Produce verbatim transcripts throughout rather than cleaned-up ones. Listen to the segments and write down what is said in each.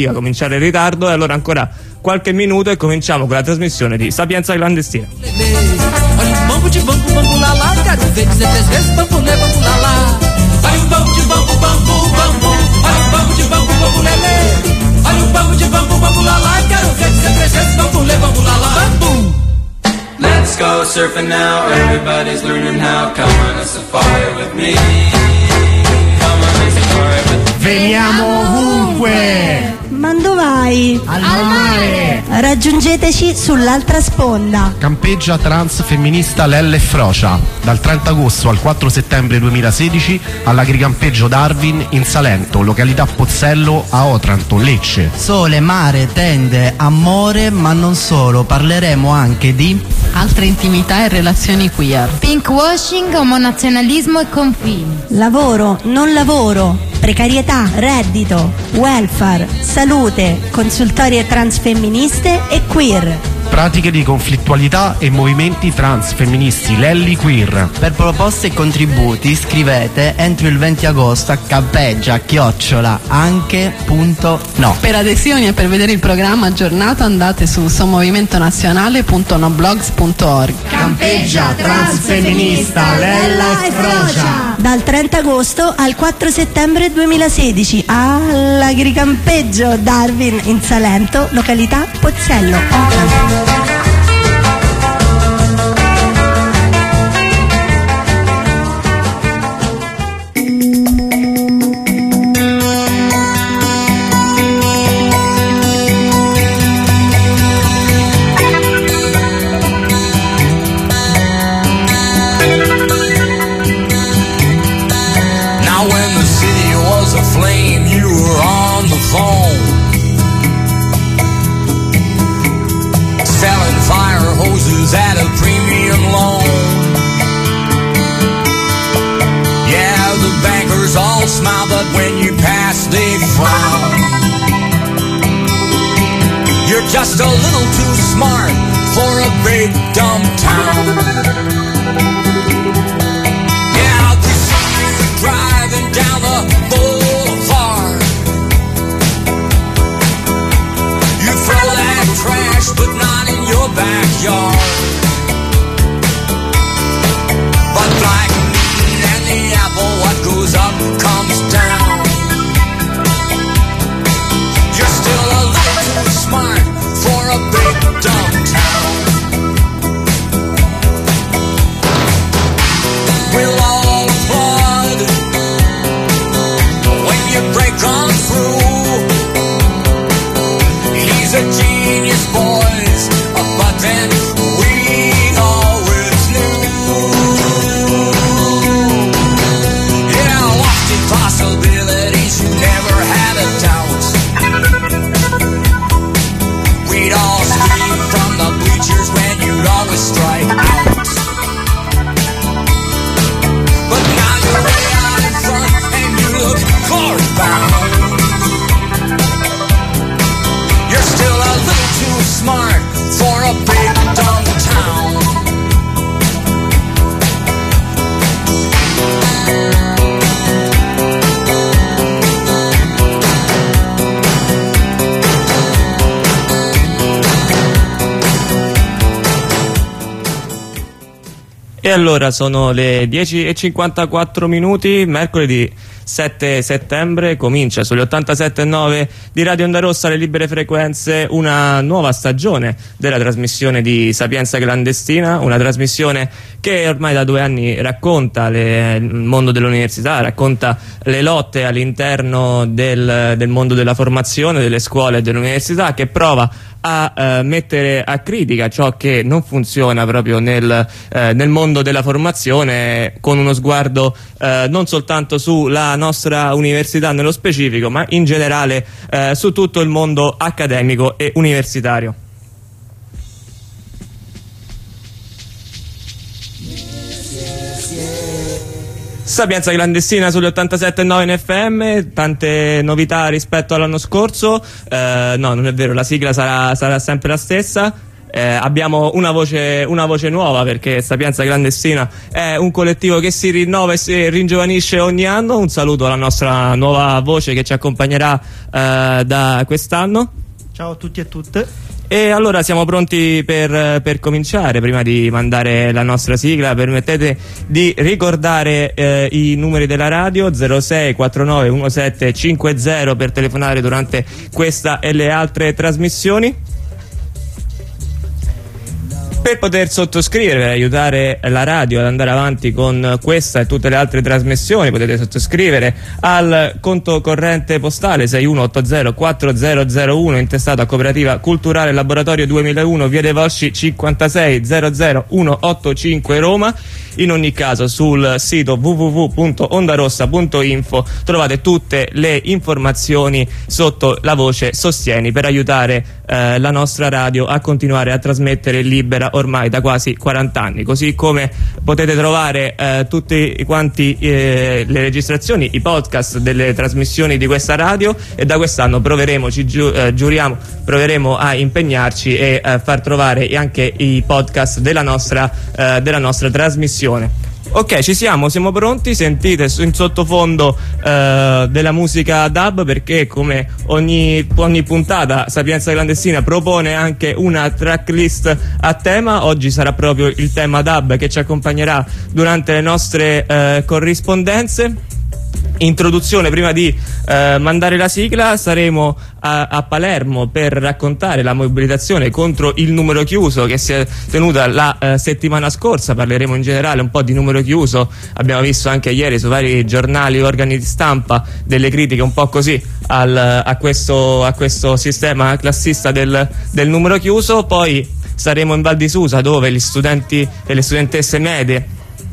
cominciare in ritardo, e allora ancora qualche minuto e cominciamo con la trasmissione di Sapienza Clandestina. Olha o bambu de bambu, bambu lá lá, quero ver dizer três vezes bambu lê, bambu lá lá. Olha o bambu de bambu, bambu, bambu, olha o bambu de bambu, bambu lê, lê. Olha o bambu de bambu, bambu lá lá, quero ver dizer três vezes bambu lê, bambu lá lá. Bambu. Let's go surfing now, everybody's learning how. Come on a safari with me. Come on a safari with me. Veniamo ovunque! Ma dove vai? Al mare! Raggiungeteci sull'altra sponda. Campeggia trans femminista Lelle Frocia, dal trenta agosto al quattro settembre duemilasedici all'Agricampeggio Darwin in Salento, località Pozzello a Otranto, Lecce. Sole, mare, tende, amore, ma non solo, parleremo anche di altre intimità e relazioni queer, pinkwashing, omonazionalismo e confini, lavoro, non lavoro, precarietà, reddito, welfare, salute, consultorie transfemministe e queer. Pratiche di conflittualità e movimenti trans femministi Lelli Queer. Per proposte e contributi scrivete entro il venti agosto a campeggia chiocciola anche punto no. Per adesioni e per vedere il programma aggiornato andate su sommovimentonazionale punto noblogs punto org. Campeggia transfemminista Lella e Frocia, dal trenta agosto al quattro settembre duemilasedici all'Agricampeggio Darwin in Salento, località Pozzello, Otranto. At a premium loan. Yeah, the bankers all smile, but when you pass they frown. You're just a little too smart for a big dumb town. Yeah, I could see you driving down the boulevard. You throw that trash, but not in your backyard. Like me and the apple, what goes up comes down. You're still a little too smart for a big dumb town. We'll all applaud when you break on through. He's a genius, boys, but then we always knew. Possibilities, you never had a doubt. We'd all scream from the bleachers when you'd always strike out. But now you're way out in front and you look glory bound. You're still a little too smart for a big dumb town. E allora sono le dieci e cinquantaquattro minuti, mercoledì sette settembre, comincia sugli ottantasette e nove di Radio Onda Rossa, le libere frequenze, una nuova stagione della trasmissione di Sapienza Clandestina, una trasmissione che ormai da due anni racconta le, il mondo dell'università, racconta le lotte all'interno del, del mondo della formazione, delle scuole e dell'università, che prova a eh, mettere a critica ciò che non funziona proprio nel, eh, nel mondo della formazione, con uno sguardo eh, non soltanto sulla nostra università nello specifico, ma in generale eh, su tutto il mondo accademico e universitario. Sapienza Clandestina sugli ottantasette e nove in F M, tante novità rispetto all'anno scorso, eh, no, non è vero, la sigla sarà, sarà sempre la stessa. eh, abbiamo una voce, una voce nuova, perché Sapienza Clandestina è un collettivo che si rinnova e si ringiovanisce ogni anno. Un saluto alla nostra nuova voce che ci accompagnerà eh, da quest'anno. Ciao a tutti e a tutte. E allora siamo pronti per, per cominciare. Prima di mandare la nostra sigla, permettete di ricordare eh, i numeri della radio: zero sei quattro nove uno sette cinque zero per telefonare durante questa e le altre trasmissioni. Per poter sottoscrivere, per aiutare la radio ad andare avanti con questa e tutte le altre trasmissioni, potete sottoscrivere al conto corrente postale sei uno otto zero quattro zero zero uno, intestato a Cooperativa Culturale Laboratorio duemilauno, via dei Volsci cinquantasei zero zero uno otto cinque Roma. In ogni caso sul sito w w w punto ondarossa punto info trovate tutte le informazioni sotto la voce Sostieni, per aiutare eh, la nostra radio a continuare a trasmettere libera ormai da quasi quaranta anni. Così come potete trovare eh, tutti quanti eh, le registrazioni, i podcast delle trasmissioni di questa radio, e da quest'anno proveremo, ci giu eh, giuriamo, proveremo a impegnarci e eh, far trovare anche i podcast della nostra, eh, della nostra trasmissione. Ok, ci siamo, siamo pronti. Sentite in sottofondo eh, della musica dub, perché come ogni, ogni puntata Sapienza Clandestina propone anche una tracklist a tema. Oggi sarà proprio il tema dub che ci accompagnerà durante le nostre eh, corrispondenze. Introduzione: prima di eh, mandare la sigla, saremo a, a Palermo per raccontare la mobilitazione contro il numero chiuso che si è tenuta la eh, settimana scorsa. Parleremo in generale un po' di numero chiuso. Abbiamo visto anche ieri su vari giornali e organi di stampa delle critiche un po' così al, a, questo, a questo sistema classista del, del numero chiuso. Poi saremo in Val di Susa, dove gli studenti e le studentesse medie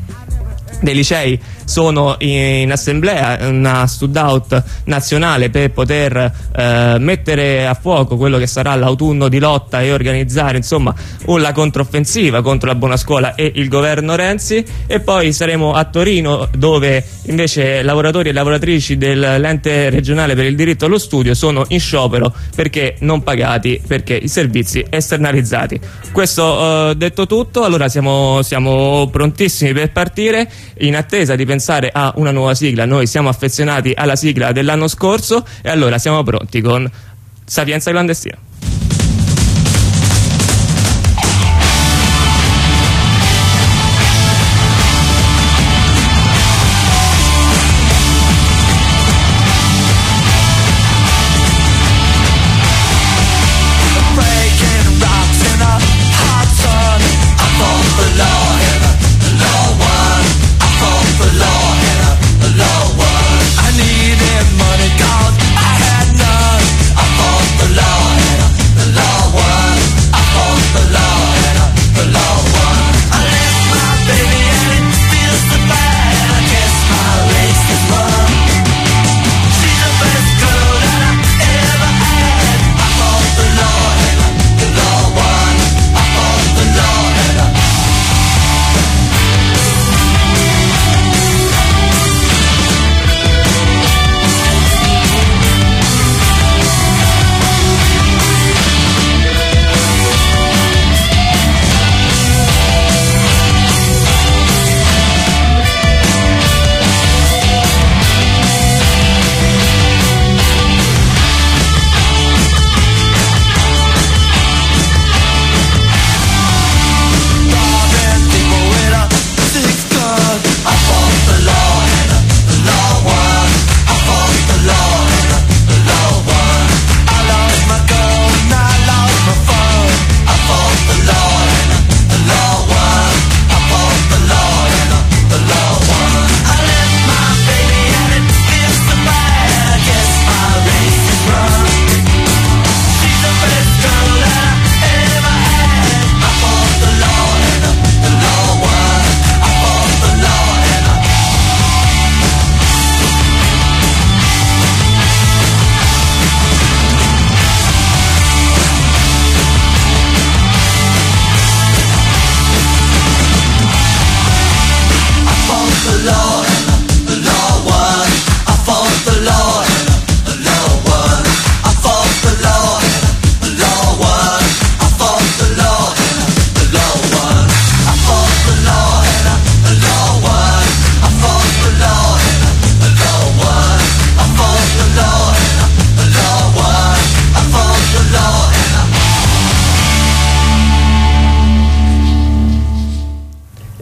dei licei sono in assemblea, una stud-out nazionale, per poter eh, mettere a fuoco quello che sarà l'autunno di lotta e organizzare insomma la controffensiva contro la buona scuola e il governo Renzi. E poi saremo a Torino, dove invece lavoratori e lavoratrici dell'ente regionale per il diritto allo studio sono in sciopero perché non pagati, perché i servizi esternalizzati. Questo eh, detto tutto, allora siamo, siamo prontissimi per partire, in attesa di pensare a una nuova sigla. Noi siamo affezionati alla sigla dell'anno scorso e allora siamo pronti con Sapienza Clandestina. I needed money, 'cause I had none. I fought the law and I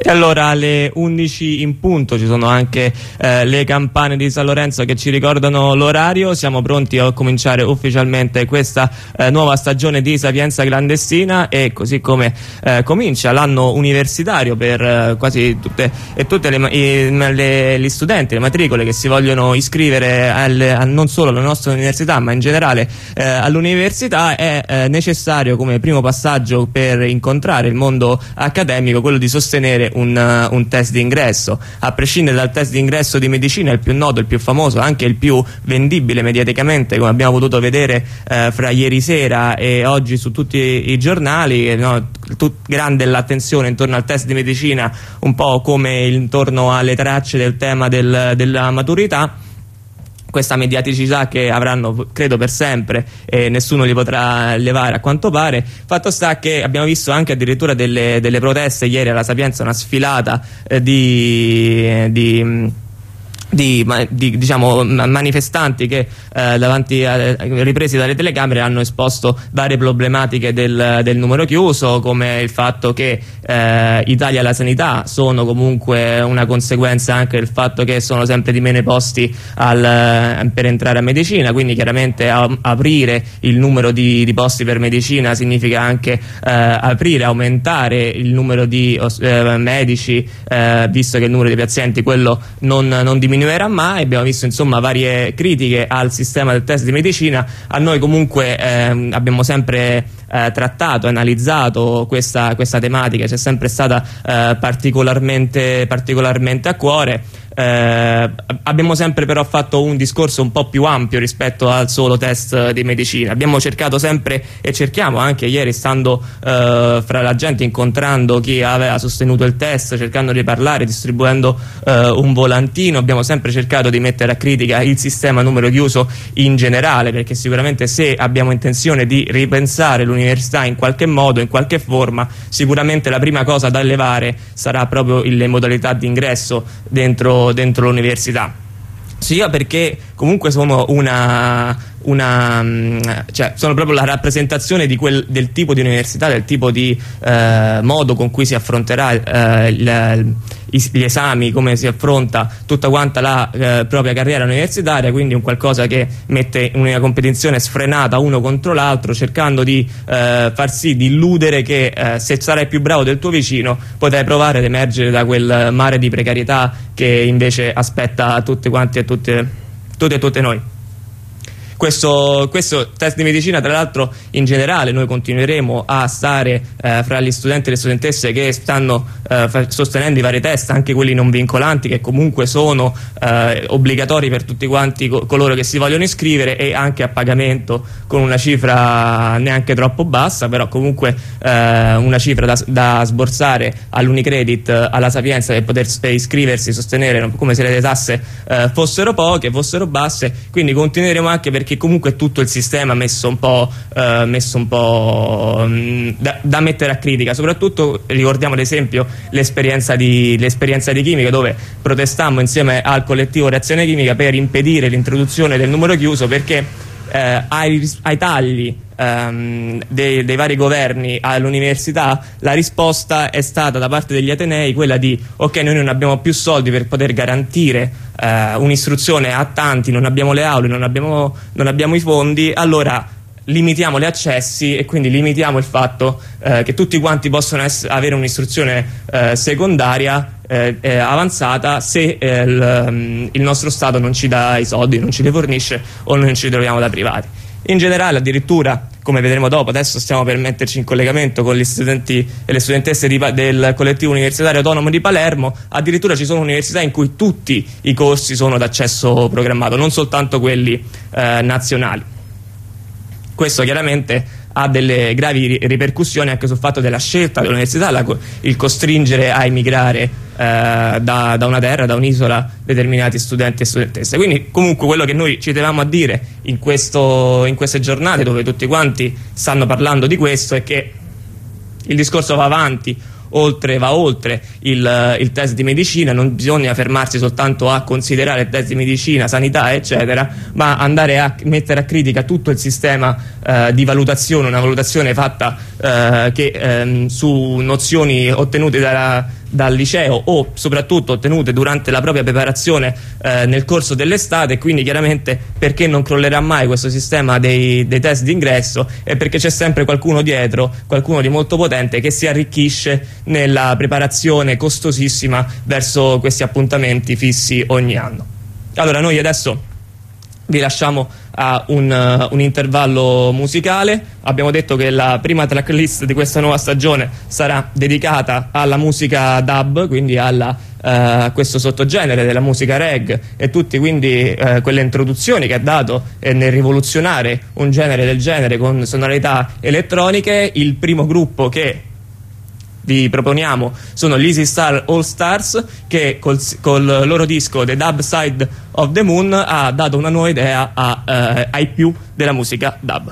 E allora alle undici in punto ci sono anche eh, le campane di San Lorenzo che ci ricordano l'orario. Siamo pronti a cominciare ufficialmente questa eh, nuova stagione di Sapienza Clandestina, e così come eh, comincia l'anno universitario per eh, quasi tutte e tutte le, i, le, gli studenti, le matricole che si vogliono iscrivere alle, a, non solo alla nostra università ma in generale eh, all'università, è eh, necessario come primo passaggio per incontrare il mondo accademico quello di sostenere Un, uh, un test di ingresso. A prescindere dal test di ingresso di medicina, il più noto, il più famoso, anche il più vendibile mediaticamente, come abbiamo potuto vedere uh, fra ieri sera e oggi su tutti i giornali, no? Tut, grande l'attenzione intorno al test di medicina, un po' come intorno alle tracce del tema del, della maturità. Questa mediaticità che avranno credo per sempre e nessuno li potrà levare a quanto pare. Fatto sta che abbiamo visto anche addirittura delle, delle proteste ieri alla Sapienza, una sfilata eh, di, di Di, di diciamo manifestanti che eh, davanti a, ripresi dalle telecamere hanno esposto varie problematiche del, del numero chiuso, come il fatto che eh, i tagli alla sanità sono comunque una conseguenza anche del fatto che sono sempre di meno posti al, per entrare a medicina, quindi chiaramente a, aprire il numero di, di posti per medicina significa anche eh, aprire, aumentare il numero di eh, medici, eh, visto che il numero di pazienti quello non, non diminue mai. Abbiamo visto insomma varie critiche al sistema del test di medicina. A noi comunque ehm, abbiamo sempre eh, trattato, analizzato questa, questa tematica, c'è sempre stata eh, particolarmente, particolarmente a cuore. Eh, abbiamo sempre però fatto un discorso un po' più ampio rispetto al solo test di medicina. Abbiamo cercato sempre, e cerchiamo anche ieri stando eh, fra la gente, incontrando chi aveva sostenuto il test, cercando di parlare, distribuendo eh, un volantino, abbiamo sempre cercato di mettere a critica il sistema numero chiuso in generale, perché sicuramente se abbiamo intenzione di ripensare l'università in qualche modo, in qualche forma, sicuramente la prima cosa da elevare sarà proprio le modalità di ingresso dentro dentro l'università, sia perché comunque sono una, una cioè sono proprio la rappresentazione di quel, del tipo di università, del tipo di eh, modo con cui si affronterà eh, il, gli esami, come si affronta tutta quanta la eh, propria carriera universitaria, quindi un qualcosa che mette in una competizione sfrenata uno contro l'altro, cercando di eh, far sì, di illudere che eh, se sarai più bravo del tuo vicino potrai provare ad emergere da quel mare di precarietà che invece aspetta tutti quanti e tutte, tutte e tutte noi. Questo, questo test di medicina, tra l'altro, in generale noi continueremo a stare eh, fra gli studenti e le studentesse che stanno eh, sostenendo i vari test, anche quelli non vincolanti, che comunque sono eh, obbligatori per tutti quanti co coloro che si vogliono iscrivere, e anche a pagamento con una cifra neanche troppo bassa, però comunque eh, una cifra da, da sborsare all'Unicredit, alla Sapienza, per poter iscriversi, sostenere, come se le tasse eh, fossero poche, fossero basse. Quindi continueremo, anche perché che comunque tutto il sistema messo un po', eh, messo un po' mh, da, da mettere a critica. Soprattutto ricordiamo ad esempio l'esperienza di, l'esperienza di chimica, dove protestammo insieme al collettivo Reazione Chimica per impedire l'introduzione del numero chiuso, perché eh, ai, ai tagli ehm, dei, dei vari governi all'università la risposta è stata da parte degli atenei quella di: ok, noi non abbiamo più soldi per poter garantire Uh, un'istruzione a tanti, non abbiamo le aule, non abbiamo, non abbiamo i fondi, allora limitiamo gli accessi e quindi limitiamo il fatto uh, che tutti quanti possono avere un'istruzione uh, secondaria eh, eh, avanzata se eh, il, um, il nostro Stato non ci dà i soldi, non ci li fornisce o non ci troviamo da privati. In generale, addirittura, come vedremo dopo, adesso stiamo per metterci in collegamento con gli studenti e le studentesse di, del collettivo universitario autonomo di Palermo, addirittura ci sono università in cui tutti i corsi sono d'accesso programmato, non soltanto quelli eh, nazionali. Questo chiaramente ha delle gravi ripercussioni anche sul fatto della scelta dell'università, la, il costringere a emigrare eh, da, da una terra, da un'isola, determinati studenti e studentesse. Quindi comunque quello che noi ci tenevamo a dire in, questo, in queste giornate, dove tutti quanti stanno parlando di questo, è che il discorso va avanti, oltre, va oltre il, il test di medicina. Non bisogna fermarsi soltanto a considerare il test di medicina, sanità eccetera, ma andare a mettere a critica tutto il sistema eh, di valutazione, una valutazione fatta eh, che ehm, su nozioni ottenute dalla, dal liceo o soprattutto ottenute durante la propria preparazione eh, nel corso dell'estate, quindi chiaramente perché non crollerà mai questo sistema dei, dei test d'ingresso, e perché c'è sempre qualcuno dietro, qualcuno di molto potente che si arricchisce nella preparazione costosissima verso questi appuntamenti fissi ogni anno. Allora noi adesso vi lasciamo a un, uh, un intervallo musicale. Abbiamo detto che la prima tracklist di questa nuova stagione sarà dedicata alla musica dub, quindi alla, uh, a questo sottogenere della musica reggae, e tutte quindi uh, quelle introduzioni che ha dato eh, nel rivoluzionare un genere del genere con sonorità elettroniche. Il primo gruppo che vi proponiamo sono gli Easy Star All Stars, che col, col loro disco The Dub Side of the Moon ha dato una nuova idea a, eh, ai più della musica dub.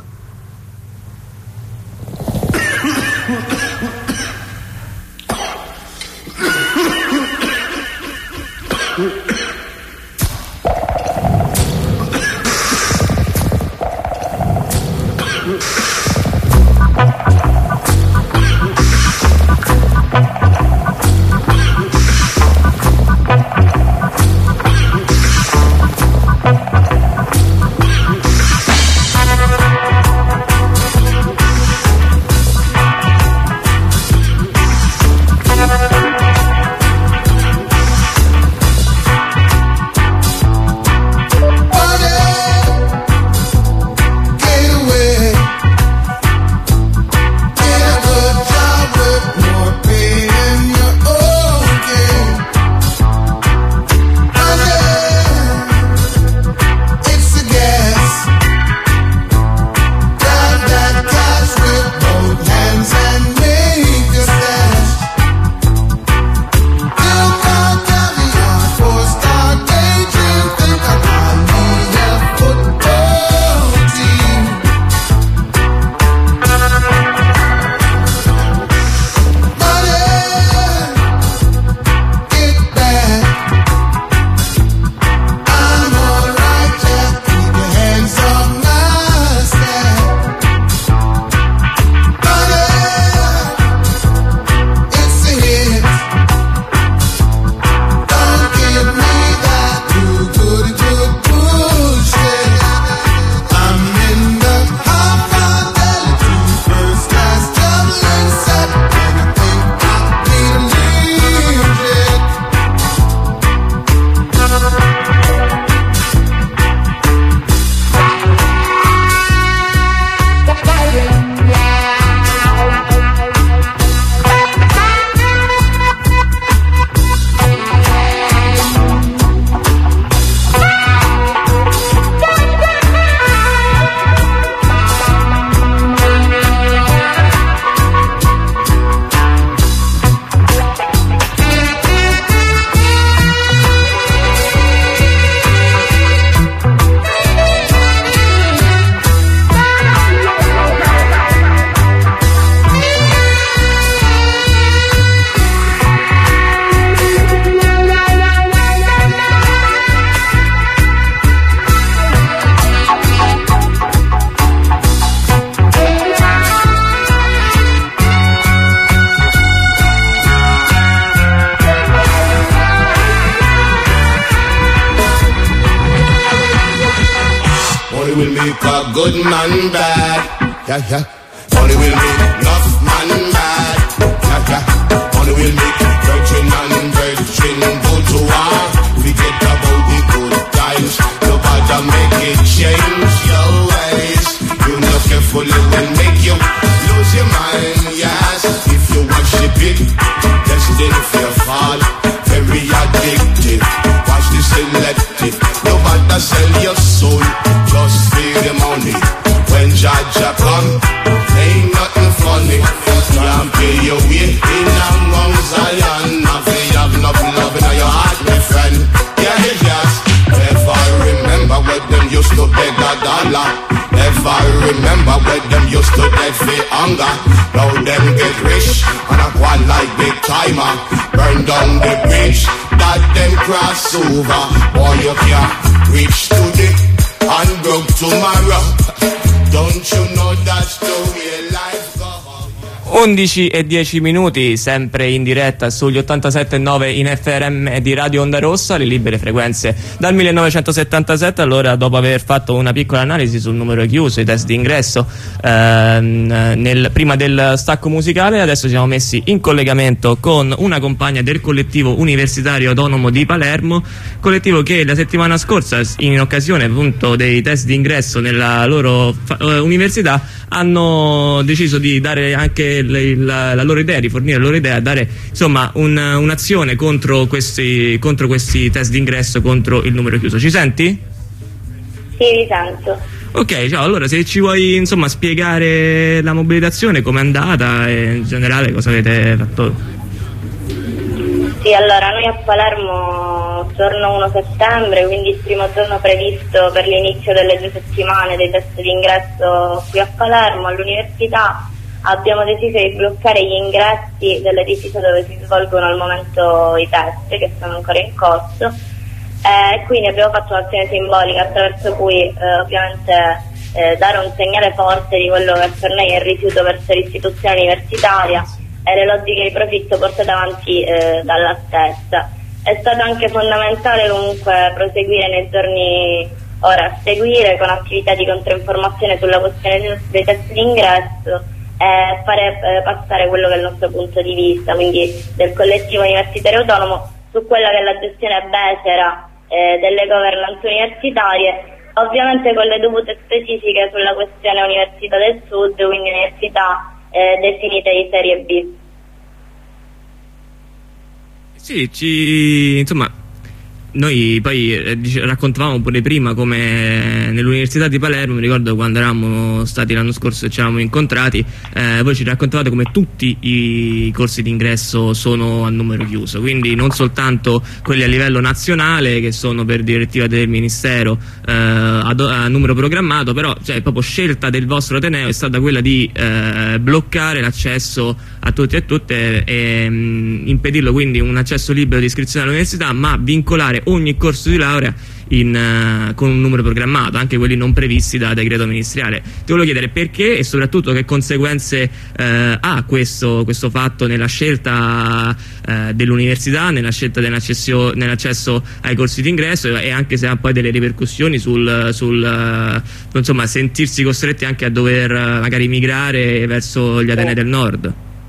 will make a good man bad. Yeah, yeah. Money will make enough man mad. Yeah, yeah. Money will make virgin and virgin go to war. Forget about the good times. Nobody make it change your ways. You know carefully will make you lose your mind. Yes, if you worship it, destined for your fall. Very addictive. Watch the selective. Nobody sell your soul. Just feel the money. When Jaja come, ain't nothing funny. Can't pay your way in and Mount Zion. Nothing have nothing love in your heart, my friend. Yeah, yes. Ever remember when them used to beg a dollar? Ever remember when them used to beg for hunger? Now them get rich and a quite like big timer. Burn down the bridge that them cross over. Boy, you can't reach today and broke tomorrow. Don't you know that's the way life goes? undici e dieci minuti, sempre in diretta sugli ottantasette virgola nove in F R M di Radio Onda Rossa, le libere frequenze dal millenovecentosettantasette. Allora, dopo aver fatto una piccola analisi sul numero chiuso, i test d'ingresso ehm, nel, prima del stacco musicale, adesso ci siamo messi in collegamento con una compagna del collettivo universitario autonomo di Palermo, collettivo che la settimana scorsa, in occasione appunto dei test d'ingresso nella loro fa- università, hanno deciso di dare anche La, la loro idea, di fornire la loro idea, dare insomma un, un'azione contro questi, contro questi test d'ingresso, contro il numero chiuso. Ci senti? Sì, vi sento. Ok, ciao, allora se ci vuoi insomma spiegare la mobilitazione, com'è andata e in generale cosa avete fatto? Sì, allora noi a Palermo torno primo settembre, quindi il primo giorno previsto per l'inizio delle due settimane dei test d'ingresso qui a Palermo all'università. Abbiamo deciso di bloccare gli ingressi dell'edificio dove si svolgono al momento i test, che sono ancora in corso, e eh, quindi abbiamo fatto un'azione simbolica attraverso cui eh, ovviamente eh, dare un segnale forte di quello che per noi è il rifiuto verso l'istituzione universitaria e le logiche di profitto portate avanti eh, dalla stessa. È stato anche fondamentale comunque proseguire nei giorni ora a seguire con attività di controinformazione sulla questione dei test d'ingresso e fare eh, passare quello che è il nostro punto di vista, quindi del collettivo universitario autonomo, su quella che è la gestione becera eh, delle governance universitarie, ovviamente con le dovute specifiche sulla questione Università del Sud, quindi università eh, definite di serie B. Sì, ci insomma noi poi eh, dice, raccontavamo pure prima come nell'Università di Palermo, mi ricordo quando eravamo stati l'anno scorso e ci eravamo incontrati, eh, voi ci raccontavate come tutti i corsi d'ingresso sono a numero chiuso, quindi non soltanto quelli a livello nazionale che sono per direttiva del Ministero eh, a, a numero programmato, però cioè, proprio scelta del vostro Ateneo è stata quella di eh, bloccare l'accesso a tutti e tutte e mh, impedirlo, quindi un accesso libero di iscrizione all'università, ma vincolare ogni corso di laurea in, uh, con un numero programmato, anche quelli non previsti da decreto ministeriale. Ti volevo chiedere perché e soprattutto che conseguenze uh, ha questo, questo fatto nella scelta uh, dell'università, nella scelta dell'accesso, nell'accesso ai corsi d'ingresso e anche se ha poi delle ripercussioni sul, sul uh, insomma sentirsi costretti anche a dover uh, magari migrare verso gli Atenei del Nord.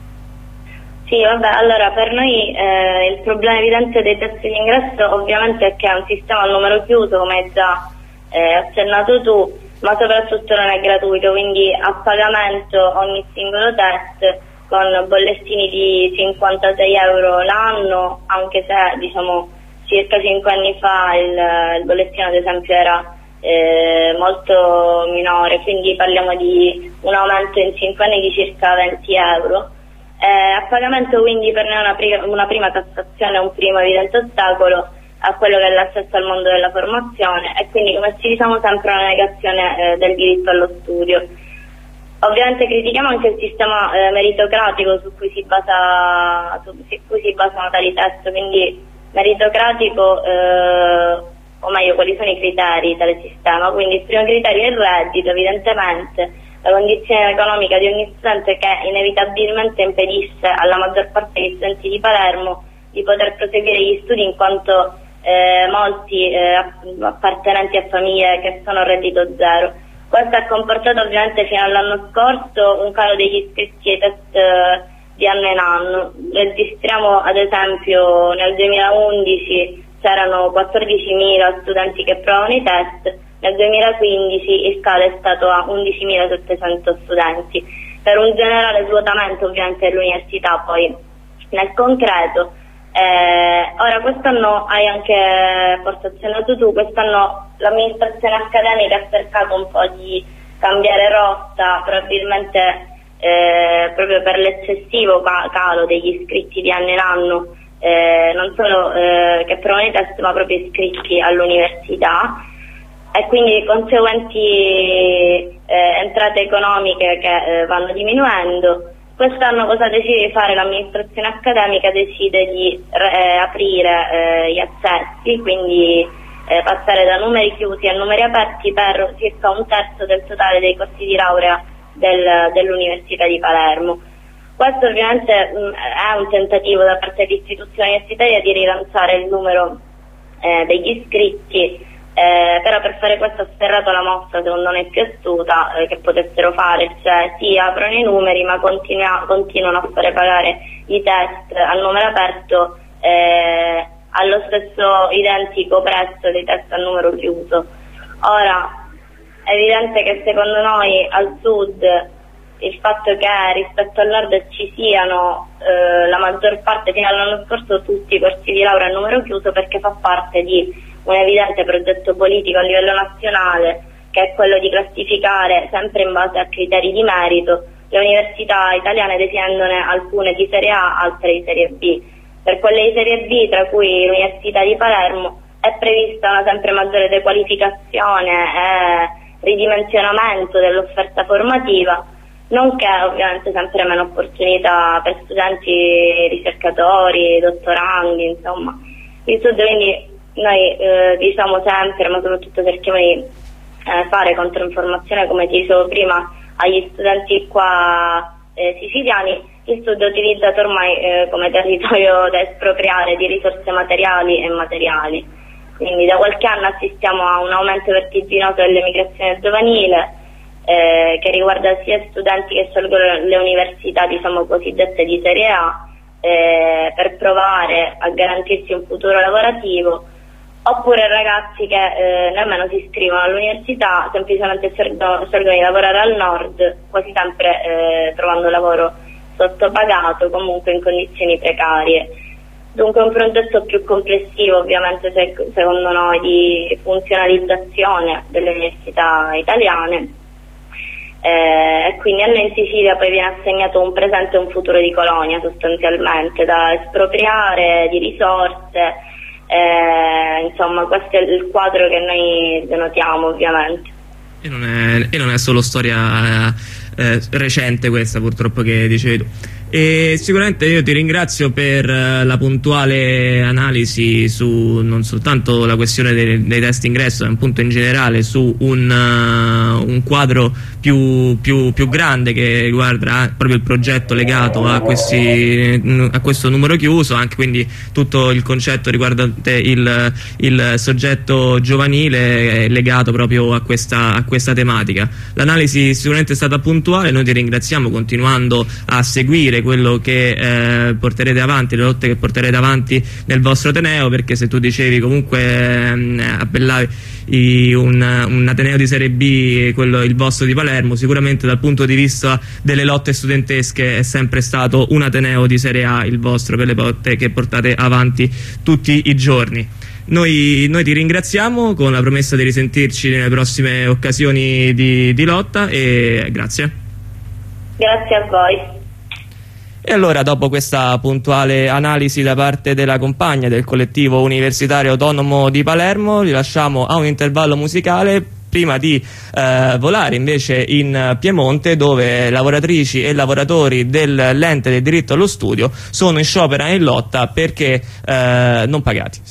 Sì, vabbè, allora per noi eh, il problema evidente dei test di ingresso ovviamente è che è un sistema a numero chiuso, come hai già eh, accennato tu, ma soprattutto non è gratuito, quindi a pagamento ogni singolo test con bollettini di cinquantasei euro l'anno, anche se diciamo circa cinque anni fa il, il bollettino ad esempio era eh, molto minore, quindi parliamo di un aumento in cinque anni di circa venti euro. Eh, a pagamento quindi per noi una, pri- una prima tassazione è un primo evidente ostacolo a quello che è l'accesso al mondo della formazione e quindi, come ci diciamo, sempre una negazione eh, del diritto allo studio. Ovviamente critichiamo anche il sistema eh, meritocratico su cui si basa su, su cui si basano tali test, quindi meritocratico eh, o meglio quali sono i criteri di tale sistema. Quindi il primo criterio è il reddito, evidentemente la condizione economica di ogni studente che inevitabilmente impedisce alla maggior parte degli studenti di Palermo di poter proseguire gli studi, in quanto eh, molti eh, appartenenti a famiglie che sono a reddito zero. Questo ha comportato ovviamente fino all'anno scorso un calo degli iscritti ai test eh, di anno in anno. Registriamo ad esempio nel duemilaundici c'erano quattordicimila studenti che provavano i test, nel duemilaquindici il calo è stato a undicimilasettecento studenti, per un generale svuotamento ovviamente dell'università poi nel concreto. Eh, ora quest'anno hai anche forse accennato tu, quest'anno l'amministrazione accademica ha cercato un po' di cambiare rotta, probabilmente eh, proprio per l'eccessivo calo degli iscritti di anno in anno, eh, non solo eh, che provano i test ma proprio iscritti all'università, e quindi conseguenti eh, entrate economiche che eh, vanno diminuendo. Quest'anno cosa decide di fare l'amministrazione accademica? Decide di eh, aprire eh, gli accessi, quindi eh, passare da numeri chiusi a numeri aperti per circa un terzo del totale dei corsi di laurea del, dell'Università di Palermo. Questo ovviamente mh, è un tentativo da parte dell'istituzione universitaria di rilanciare il numero eh, degli iscritti, eh, però per fare questo ha sferrato la mossa, secondo me più astuta, eh, che potessero fare, cioè sì, aprono i numeri ma continua, continuano a fare pagare i test a numero aperto eh, allo stesso identico prezzo dei test a numero chiuso. Ora, è evidente che secondo noi al sud il fatto che rispetto al nord ci siano eh, la maggior parte, fino all'anno scorso, tutti i corsi di laurea a numero chiuso, perché fa parte di un evidente progetto politico a livello nazionale, che è quello di classificare sempre in base a criteri di merito le università italiane, definendone alcune di serie A, altre di serie B. Per quelle di serie B, tra cui l'Università di Palermo, è prevista una sempre maggiore dequalificazione e ridimensionamento dell'offerta formativa, nonché ovviamente sempre meno opportunità per studenti, ricercatori, dottorandi, insomma. Il Sud, quindi noi eh, diciamo sempre, ma soprattutto cerchiamo di eh, fare controinformazione, come ti dicevo prima, agli studenti qua eh, siciliani. Il Sud è utilizzato ormai eh, come territorio da espropriare di risorse materiali e immateriali. Quindi da qualche anno assistiamo a un aumento vertiginoso dell'emigrazione giovanile, eh, che riguarda sia studenti che scelgono le università, diciamo, cosiddette di serie A, eh, per provare a garantirsi un futuro lavorativo, oppure ragazzi che eh, nemmeno si iscrivono all'università, semplicemente scelgono, scelgono di lavorare al nord, quasi sempre eh, trovando lavoro sottopagato, comunque in condizioni precarie. Dunque un progetto più complessivo, ovviamente, secondo noi, di funzionalizzazione delle università italiane, e eh, quindi a noi in Sicilia poi viene assegnato un presente e un futuro di colonia, sostanzialmente, da espropriare di risorse, eh, insomma questo è il quadro che noi denotiamo, ovviamente. E non è, e non è solo storia eh, recente questa, purtroppo, che dicevi tu. E sicuramente io ti ringrazio per la puntuale analisi su non soltanto la questione dei, dei test ingresso, ma appunto in generale su un, uh, un quadro più, più, più grande che riguarda proprio il progetto legato a, questi, a questo numero chiuso, anche quindi tutto il concetto riguardante il, il soggetto giovanile legato proprio a questa, a questa tematica. L'analisi sicuramente è stata puntuale, noi ti ringraziamo, continuando a seguire quello che eh, porterete avanti, le lotte che porterete avanti nel vostro Ateneo, perché se tu dicevi comunque eh, appellavi i, un, un Ateneo di serie B, quello il vostro di Palermo, sicuramente dal punto di vista delle lotte studentesche è sempre stato un Ateneo di serie A il vostro, per le lotte che portate avanti tutti i giorni. Noi, noi ti ringraziamo, con la promessa di risentirci nelle prossime occasioni di, di lotta, e grazie. Grazie a voi. E allora, dopo questa puntuale analisi da parte della compagna del collettivo universitario autonomo di Palermo, li lasciamo a un intervallo musicale prima di eh, volare invece in Piemonte, dove lavoratrici e lavoratori dell'ente del diritto allo studio sono in sciopero e in lotta perché eh, non pagati.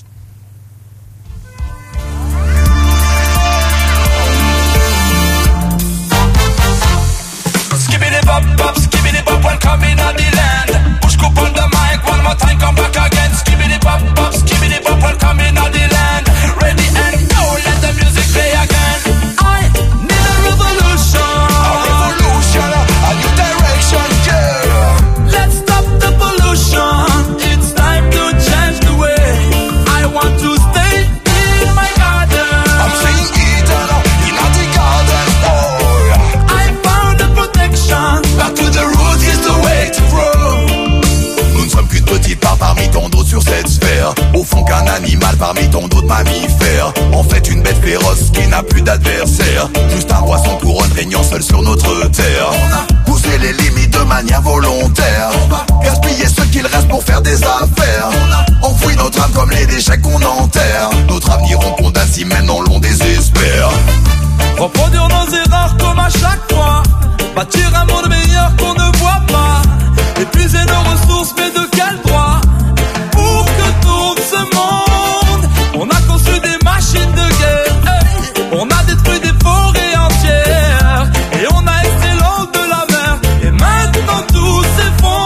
Coming on the land, push up on the mic one more time, come back again. Skibbity pop pop, skibbity pop, welcome in on the land. Ready and go, let the music play again. I need a revolution, a revolution, a new direction, yeah. Let's stop the pollution, it's time to change the way. I want to stay in my garden. I'm saying Eden, in the garden, oh. I found the protection, back to the roots is the way to grow. Nous ne sommes qu'une petite part parmi tant d'autres sur cette sphère. Au fond qu'un animal parmi tant d'autres mammifères. En fait une bête féroce qui n'a plus d'adversaire. Juste un roi sans couronne régnant seul sur notre terre. On a poussé les limites de manière volontaire. On va gaspiller ce qu'il reste pour faire des affaires. On a enfoui notre âme comme les déchets qu'on enterre. Notre avenir on condamne si maintenant l'on désespère. Reproduire nos erreurs comme à chaque fois. Bâtir un monde meilleur qu'on ne voit pas. Épuiser nos ressources, mais de quel droit? Pour que tourne ce monde, on a conçu des machines de guerre, hey. On a détruit des forêts entières, et on a extrait l'eau de la mer, et maintenant tout s'effondre.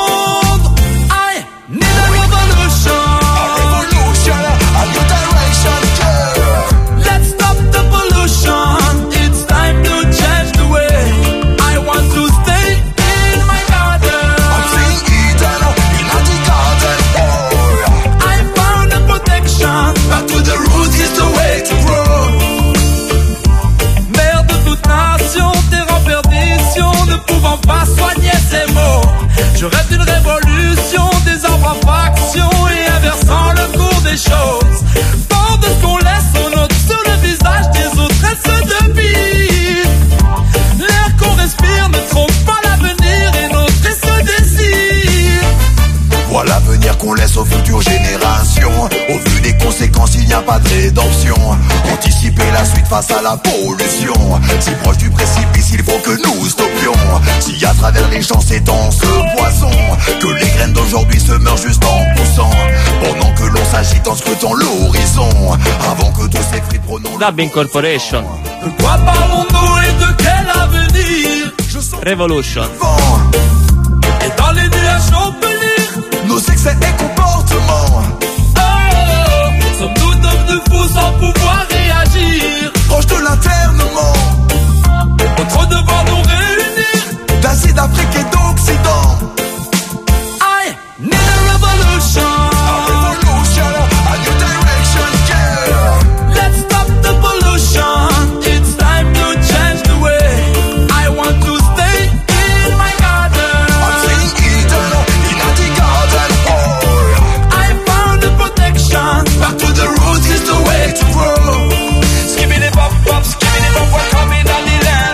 Je rêve d'une révolution, des arbres à factions et inversant le cours des choses. Fort de ce qu'on laisse, on note sur le visage des autres et ceux de pire. L'air qu'on respire ne trompe pas l'avenir et notre et ce désir. Voilà l'avenir qu'on laisse aux futures générations. Au vu des conséquences, il n'y a pas de rédemption. Anticiper la suite face à la pollution. Si proche du précipice, il faut que nous stoppions. Si à travers les champs s'étend ce poison, que les graines d'aujourd'hui se meurent juste en poussant. Pendant que l'on s'agite en scrutant l'horizon. Avant que tous ces fruits prononcent Dubbing Corporation. De quoi parlons-nous et de quel avenir? Revolution. Et dans les nuages on peut lire nos excès et comportements. Oh, sommes-nous devenus fous sans pouvoir réagir? Proche de l'internement. Trop devoir nous réunir d'Asie, d'Afrique et d'Occident. I need a revolution. A revolution, a new direction, yeah. Let's stop the pollution. It's time to change the way. I want to stay in my garden. I'm saying Eden, in a tea garden. Oh, I found the protection. Back to the roots is the way to grow. Skibbity pop pop, skibbity pop pop, coming down the land.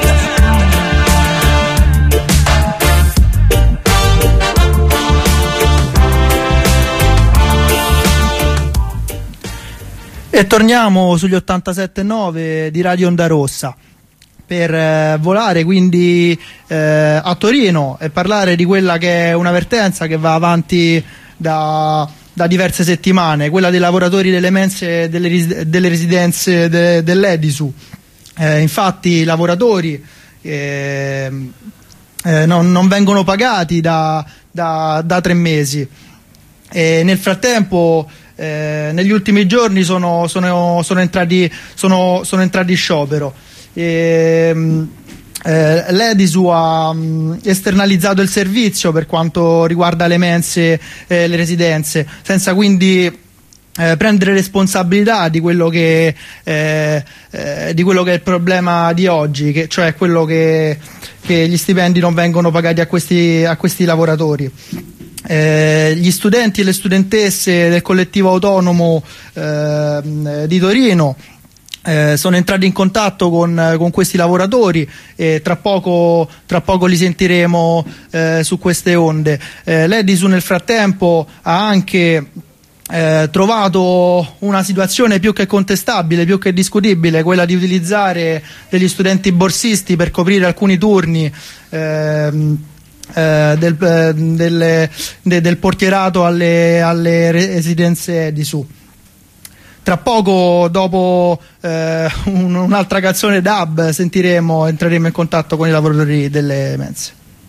E torniamo sugli ottantasette virgola nove di Radio Onda Rossa per eh, volare quindi eh, a Torino e parlare di quella che è una vertenza che va avanti da, da diverse settimane, quella dei lavoratori delle mense delle, ris- delle residenze de- dell'Edisu. Eh, infatti i lavoratori eh, eh, non, non vengono pagati da, da, da tre mesi e nel frattempo Eh, negli ultimi giorni sono, sono, sono, entrati, sono, sono entrati in sciopero. E, eh, l'Edisu ha mh, esternalizzato il servizio per quanto riguarda le mense e eh, le residenze, senza quindi eh, prendere responsabilità di quello che eh, eh, di quello che è il problema di oggi, che, cioè quello che, che gli stipendi non vengono pagati a questi, a questi lavoratori. Eh, gli studenti e le studentesse del collettivo autonomo eh, di Torino eh, sono entrati in contatto con, con questi lavoratori e tra poco, tra poco li sentiremo eh, su queste onde. Eh, L'Edisu nel frattempo ha anche eh, trovato una situazione più che contestabile, più che discutibile, quella di utilizzare degli studenti borsisti per coprire alcuni turni eh, Eh, del, eh, delle, de, del portierato alle, alle residenze di su. Tra poco, dopo eh, un, un'altra canzone dub, sentiremo, entreremo in contatto con i lavoratori delle mense.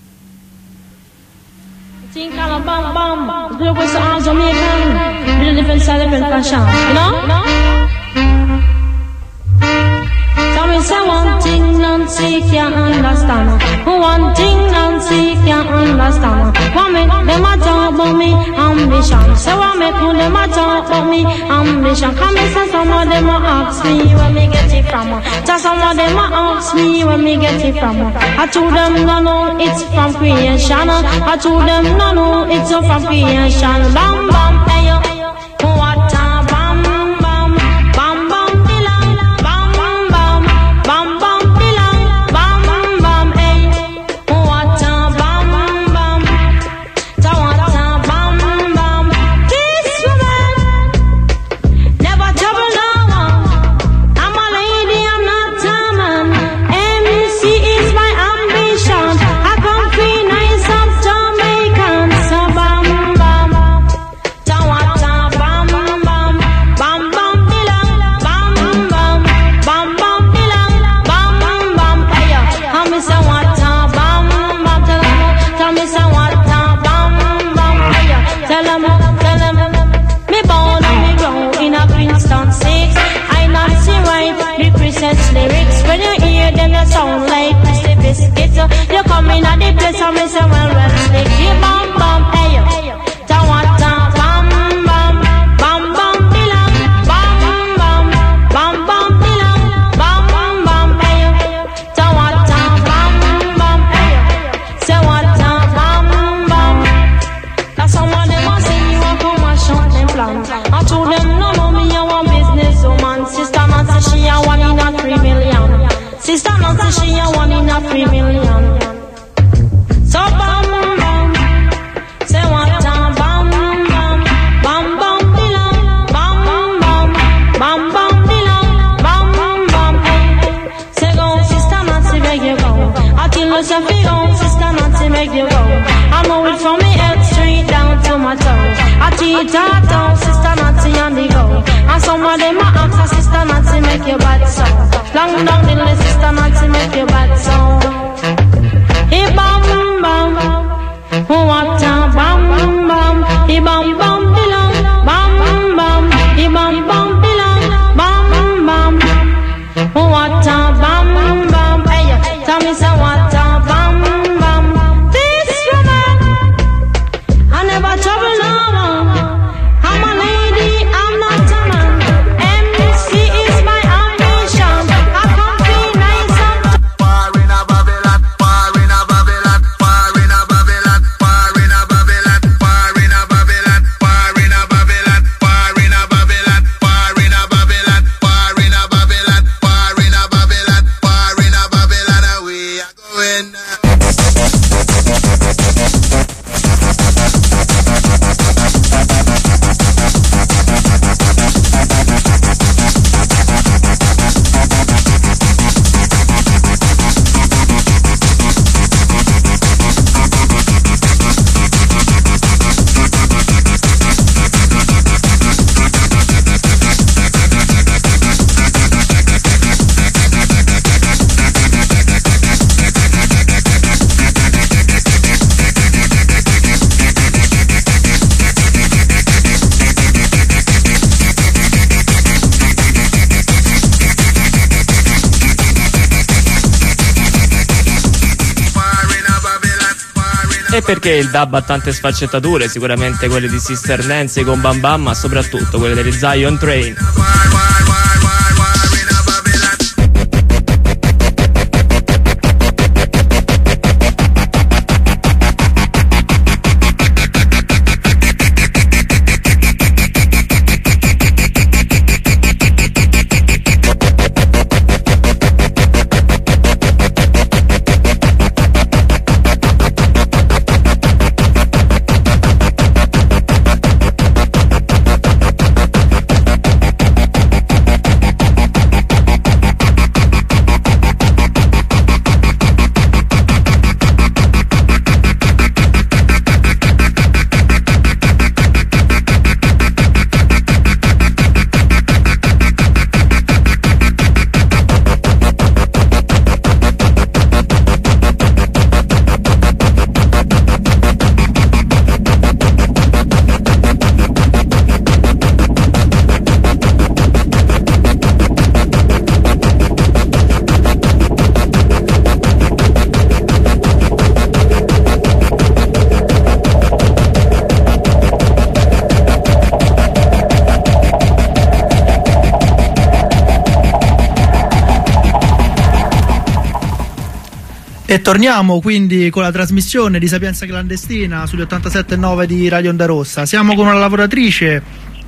Say one thing Nancy can't understand. One thing Nancy can't understand. What make them a talk about me ambition? Say what make them a talk about me ambition? Come and say some of them a ask me where me get it from. Just some of them a ask me where me get it from. I told them no no it's from creation. I told them no no it's from creation. Bam bam hey yo, what a bam bam bam bam. Because if you own Sister Nancy make you go. I know it from me head straight down to my toes. I teach her down Sister Nancy on the go. And some of them I ask her, Sister Nancy make you bad so. Long down the list, Sister Nancy make you bad so. Hey bam bam, what a bam bam. Hey bam bam belong, bam bam. Hey bam bam belong, bam bam. What a bam bam. Hey, tell me so what a bam bam. This woman, I never trouble no one. I'm a lady, I'm not a man. M C is my ambition. I come feel nice and Far in a Babylon, far in a Babylon, far in a Babylon, far in a Babylon, far in a Babylon, far in a Babylon, far in a Babylon, far in a Babylon, far in a Babylon, far in a Babylon, far in a Babylon, and we are going. E perché il dub ha tante sfaccettature, sicuramente quelle di Sister Nancy con Bam Bam, ma soprattutto quelle degli Zion Train. E torniamo quindi con la trasmissione di Sapienza Clandestina sugli ottantasette virgola nove di Radio Onda Rossa. Siamo con una lavoratrice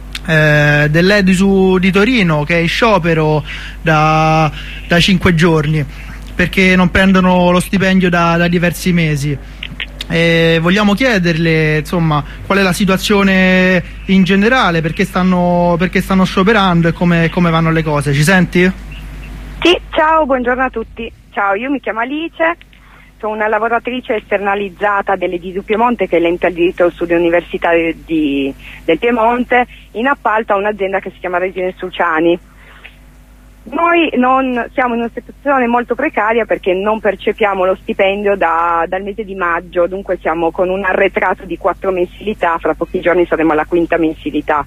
eh, dell'Edisu di Torino che è in sciopero da, da cinque giorni perché non prendono lo stipendio da, da diversi mesi. E vogliamo chiederle insomma qual è la situazione in generale, perché stanno, perché stanno scioperando e come, come vanno le cose. Ci senti? Sì, ciao, buongiorno a tutti. Ciao, io mi chiamo Alice, sono una lavoratrice esternalizzata dell'Edisu Piemonte, che è l'ente al diritto allo studio universitario di, del Piemonte, in appalto a un'azienda che si chiama Resine Sulciani. Noi non siamo in una situazione molto precaria perché non percepiamo lo stipendio da, dal mese di maggio, dunque siamo con un arretrato di quattro mensilità, fra pochi giorni saremo alla quinta mensilità.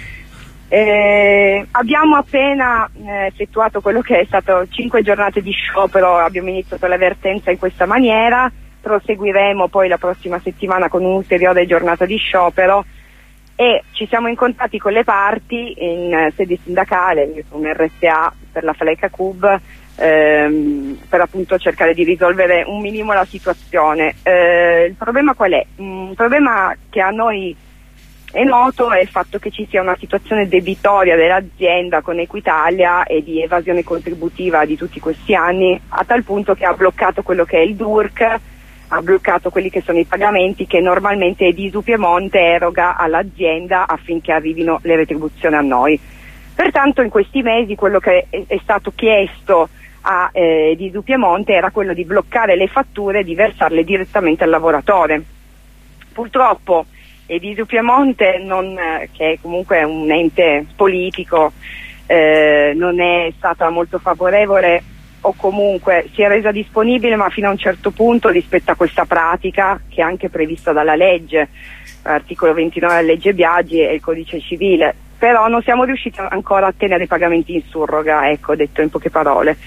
Eh, abbiamo appena eh, effettuato quello che è stato cinque giornate di sciopero, abbiamo iniziato l'avvertenza in questa maniera, proseguiremo poi la prossima settimana con un'ulteriore giornata di sciopero e ci siamo incontrati con le parti in eh, sede sindacale, io sono un R S A per la Fleca Cub, ehm, per appunto cercare di risolvere un minimo la situazione. Eh, il problema qual è? Un problema che a noi è noto è il fatto che ci sia una situazione debitoria dell'azienda con Equitalia e di evasione contributiva di tutti questi anni, a tal punto che ha bloccato quello che è il D U R C, ha bloccato quelli che sono i pagamenti che normalmente Edisu Piemonte eroga all'azienda affinché arrivino le retribuzioni a noi. Pertanto in questi mesi quello che è, è stato chiesto a eh, di Du Piemonte era quello di bloccare le fatture e di versarle direttamente al lavoratore. Purtroppo e di Du Piemonte, non, che è comunque un ente politico, eh, non è stata molto favorevole, o comunque si è resa disponibile ma fino a un certo punto rispetto a questa pratica che è anche prevista dalla legge, articolo ventinove della legge Biagi e il codice civile, però non siamo riusciti ancora a ottenere i pagamenti in surroga, ecco, detto in poche parole.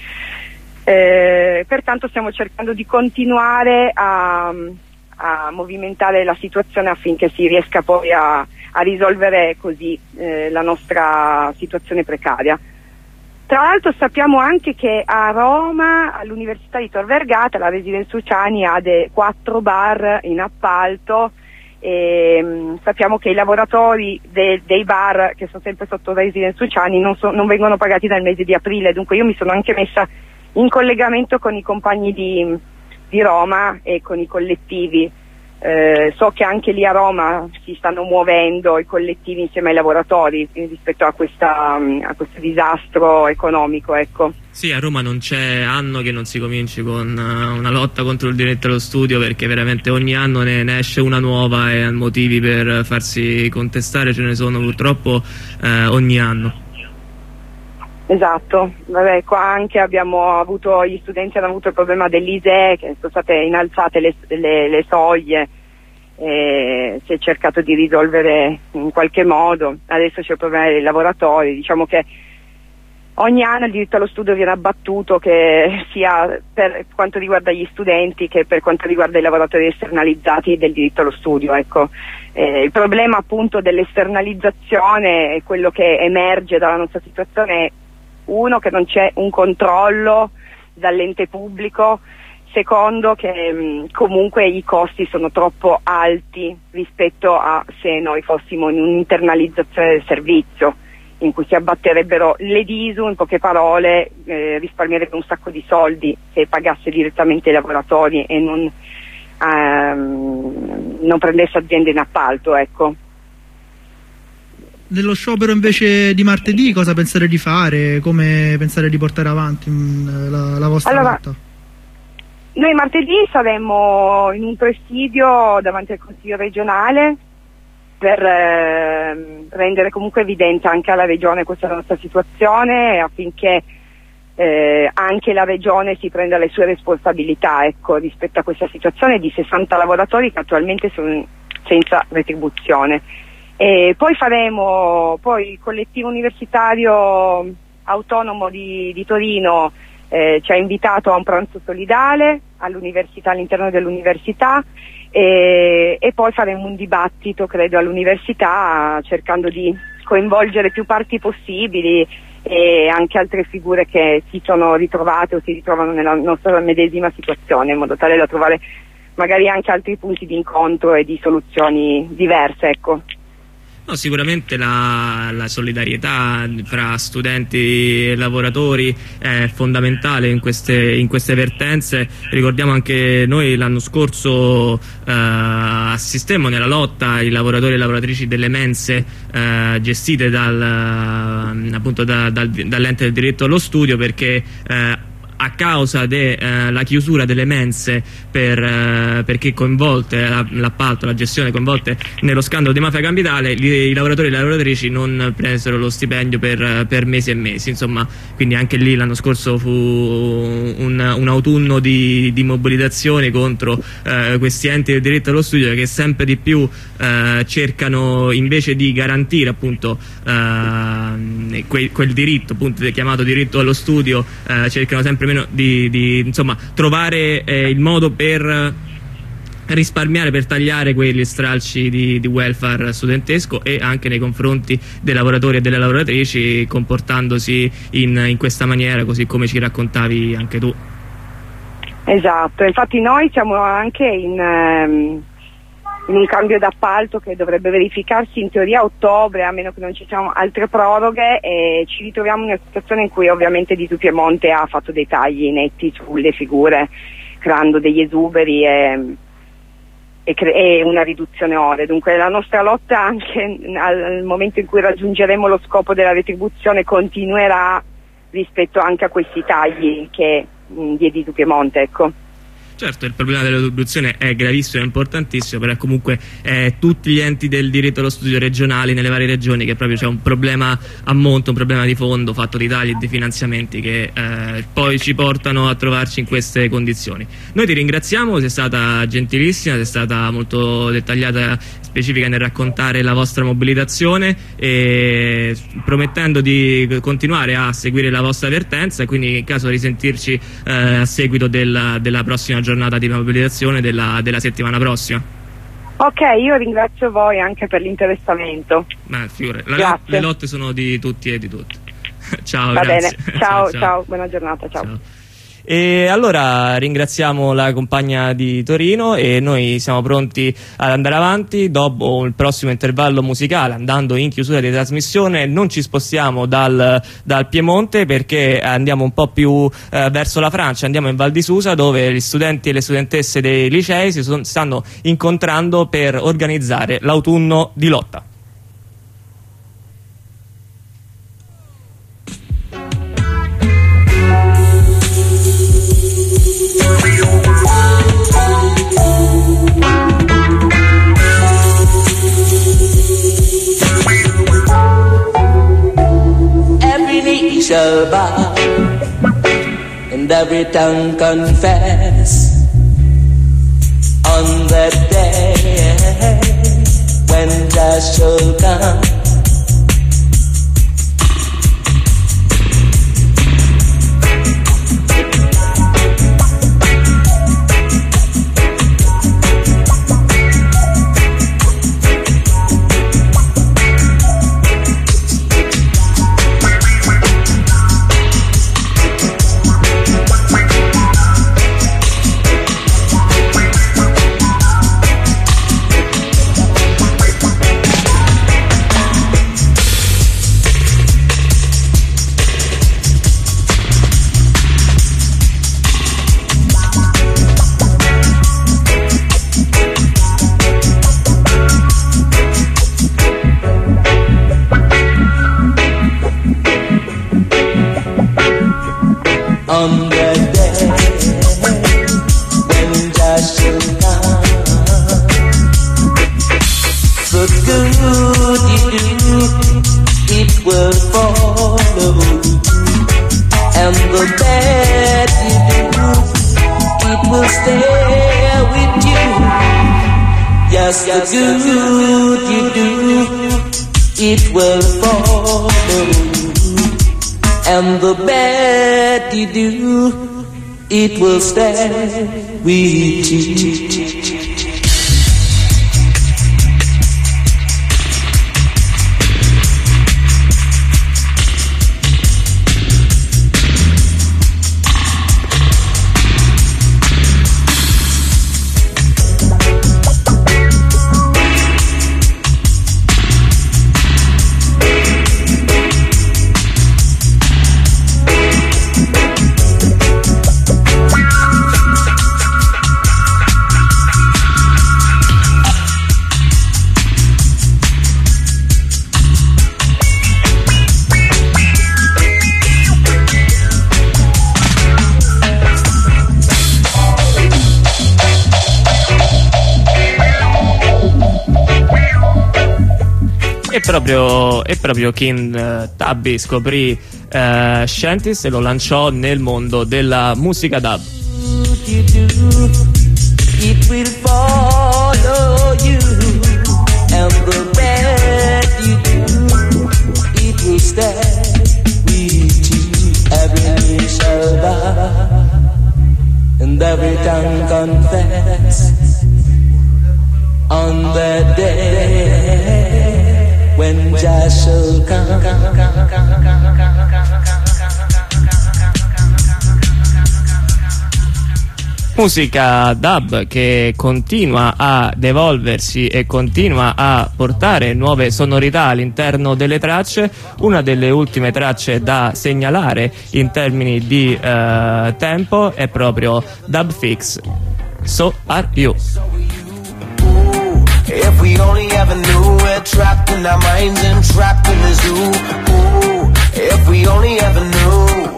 Eh, pertanto stiamo cercando di continuare a a movimentare la situazione affinché si riesca poi a, a risolvere così eh, la nostra situazione precaria. Tra l'altro sappiamo anche che a Roma, all'Università di Tor Vergata, la Residenza Uciani ha de, quattro bar in appalto e mh, sappiamo che i lavoratori de, dei bar che sono sempre sotto Residenza Uciani non, so, non vengono pagati dal mese di aprile, dunque io mi sono anche messa in collegamento con i compagni di di Roma e con i collettivi. Eh, so che anche lì a Roma si stanno muovendo i collettivi insieme ai lavoratori rispetto a, questa, a questo disastro economico, ecco. Sì, a Roma non c'è anno che non si cominci con uh, una lotta contro il diritto allo studio, perché veramente ogni anno ne, ne esce una nuova e motivi per farsi contestare ce ne sono purtroppo eh, ogni anno. Esatto, vabbè, qua anche abbiamo avuto, gli studenti hanno avuto il problema dell'I S E E, che sono state innalzate le, le, le soglie, e si è cercato di risolvere in qualche modo, adesso c'è il problema dei lavoratori, diciamo che ogni anno il diritto allo studio viene abbattuto, che sia per quanto riguarda gli studenti che per quanto riguarda i lavoratori esternalizzati del diritto allo studio, ecco. Eh, il problema appunto dell'esternalizzazione è quello che emerge dalla nostra situazione. Uno, che non c'è un controllo dall'ente pubblico, secondo che mh, comunque i costi sono troppo alti rispetto a se noi fossimo in un'internalizzazione del servizio in cui si abbatterebbero le D I S U, in poche parole eh, risparmierebbe un sacco di soldi se pagasse direttamente i lavoratori e non, ehm, non prendesse aziende in appalto, ecco. Nello sciopero invece di martedì cosa pensare di fare? Come pensare di portare avanti mh, la, la vostra allora, lotta? Noi martedì saremo in un presidio davanti al Consiglio regionale per eh, rendere comunque evidente anche alla Regione questa nostra situazione, affinché eh, anche la Regione si prenda le sue responsabilità, ecco, rispetto a questa situazione di sessanta lavoratori che attualmente sono senza retribuzione. E poi faremo, poi il collettivo universitario autonomo di, di Torino eh, ci ha invitato a un pranzo solidale all'università, all'interno dell'università, e, e poi faremo un dibattito, credo, all'università, cercando di coinvolgere più parti possibili e anche altre figure che si sono ritrovate o si ritrovano nella nostra medesima situazione, in modo tale da trovare magari anche altri punti di incontro e di soluzioni diverse, ecco. No, sicuramente la, la solidarietà fra studenti e lavoratori è fondamentale in queste, in queste vertenze. Ricordiamo anche noi l'anno scorso eh, assistemmo nella lotta ai lavoratori e lavoratrici delle mense eh, gestite dal, appunto da, dal, dall'ente del diritto allo studio, perché eh, a causa della eh, chiusura delle mense per, eh, perché coinvolte, l'appalto, la gestione coinvolte nello scandalo di Mafia Capitale, gli, i lavoratori e le lavoratrici non presero lo stipendio per, per mesi e mesi, insomma, quindi anche lì l'anno scorso fu un, un autunno di, di mobilitazione contro eh, questi enti del diritto allo studio che sempre di più eh, cercano, invece di garantire appunto eh, quel, quel diritto appunto chiamato diritto allo studio, eh, cercano sempre Di, di insomma trovare eh, il modo per risparmiare, per tagliare quegli stralci di, di welfare studentesco, e anche nei confronti dei lavoratori e delle lavoratrici, comportandosi in, in questa maniera, così come ci raccontavi anche tu. Esatto, infatti noi siamo anche in, um, in un cambio d'appalto che dovrebbe verificarsi in teoria a ottobre, a meno che non ci siano altre proroghe, e ci ritroviamo in una situazione in cui ovviamente di Du Piemonte ha fatto dei tagli netti sulle figure, creando degli esuberi e, e, e una riduzione ore. Dunque la nostra lotta, anche al momento in cui raggiungeremo lo scopo della retribuzione, continuerà rispetto anche a questi tagli che mh, di Edito Piemonte, ecco. Certo, il problema della produzione è gravissimo, è importantissimo, però comunque eh, tutti gli enti del diritto allo studio regionali nelle varie regioni, che proprio c'è un problema a monte, un problema di fondo fatto di tagli e di finanziamenti che eh, poi ci portano a trovarci in queste condizioni. Noi ti ringraziamo, sei stata gentilissima, sei stata molto dettagliata, specifica nel raccontare la vostra mobilitazione, e promettendo di continuare a seguire la vostra vertenza, e quindi in caso di risentirci eh, a seguito della, della prossima giornata giornata di mobilitazione della, della settimana prossima. Ok, io ringrazio voi anche per l'interessamento. Ma figure, la, le lotte sono di tutti e di tutti. Ciao, va grazie. Bene, ciao, ciao, ciao, buona giornata, ciao. ciao. E allora ringraziamo la compagna di Torino, e noi siamo pronti ad andare avanti dopo il prossimo intervallo musicale. Andando in chiusura di trasmissione, non ci spostiamo dal, dal Piemonte, perché andiamo un po' più eh, verso la Francia, andiamo in Val di Susa, dove gli studenti e le studentesse dei licei si son, stanno incontrando per organizzare l'autunno di lotta. Shall bow and every tongue confess on that day when just shall come. On the day when just shall come, the good you do, it will follow you, and the bad you do, it will stay with you. Yes, the good you do, it will follow you, and the bad you do, it will stay with you. E proprio, e proprio King uh, Tubby scoprì uh, Shanties e lo lanciò nel mondo della musica dub. It will follow you, and the bad you do, it will stay with you. Every knee shall bow, and every tongue confess on that day when Jah shall come. Musica dub che continua ad evolversi e continua a portare nuove sonorità all'interno delle tracce. Una delle ultime tracce da segnalare in termini di uh, tempo è proprio Dub Fix, So Are You. If we only ever knew we're trapped in our minds and trapped in the zoo. Ooh, if we only ever knew.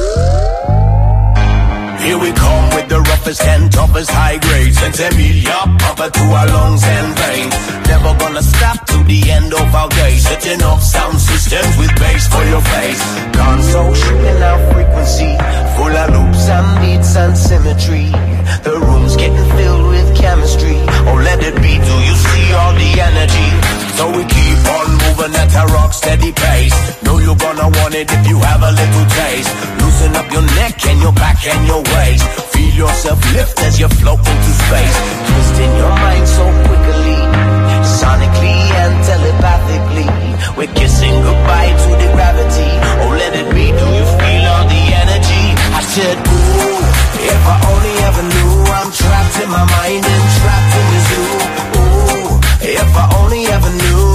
Here we come with the roughest and toughest high grades. Sent Emilia, pump it to our lungs and veins. Never gonna stop to the end of our days. Setting up sound systems with bass for your face. Console shooting out frequency, full of loops and beats and symmetry. The room's getting filled with chemistry. Oh, let it be, do you see all the energy? So we keep on moving at a rock steady pace. Know you're gonna want it if you have a little taste. Loosen up your neck and your back and your waist. Feel yourself lift as you float into space. Twisting your mind so quickly, sonically and telepathically. We're kissing goodbye to the gravity. Oh, let it be, do you feel all the energy? I said, ooh, if I only ever knew. I'm trapped in my mind and trapped in the zoo. Ooh, if I only ever knew.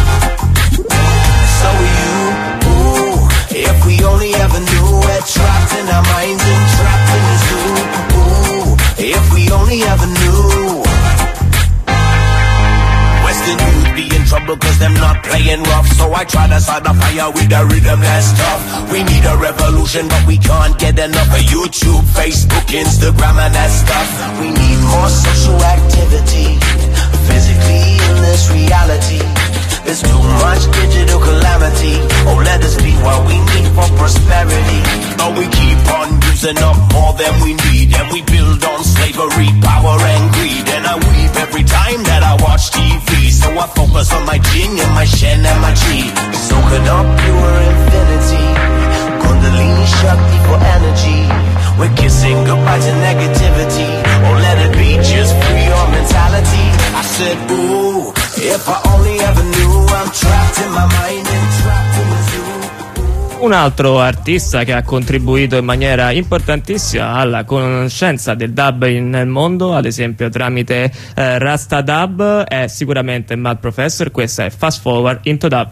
So are you. Ooh, if we only ever knew. We're trapped in our minds and trapped in the zoo. Ooh, if we only ever knew. Western youth be in trouble cause them not playing rough. So I try to start the fire with the rhythm that's tough. We need a revolution but we can't get enough of YouTube, Facebook, Instagram and that stuff. We need more social activity, physically in this reality. There's too much digital calamity. Oh, let us be what we need for prosperity. But we keep on using up more than we need. And we build on slavery, power and greed. And I weep every time that I watch T V. So I focus on my Jing and my Shen and my Chi. Soaking up pure infinity, Kundalini Shakti for energy. We're kissing goodbye to negativity. Oh, let it be, just free your mentality. I said, ooh, if I only ever knew. I'm trapped in my mind and trapped in the zoo. Un altro artista che ha contribuito in maniera importantissima alla conoscenza del dub nel mondo, ad esempio tramite eh, Rasta Dub, è sicuramente Mad Professor. Questa è Fast Forward into Dub.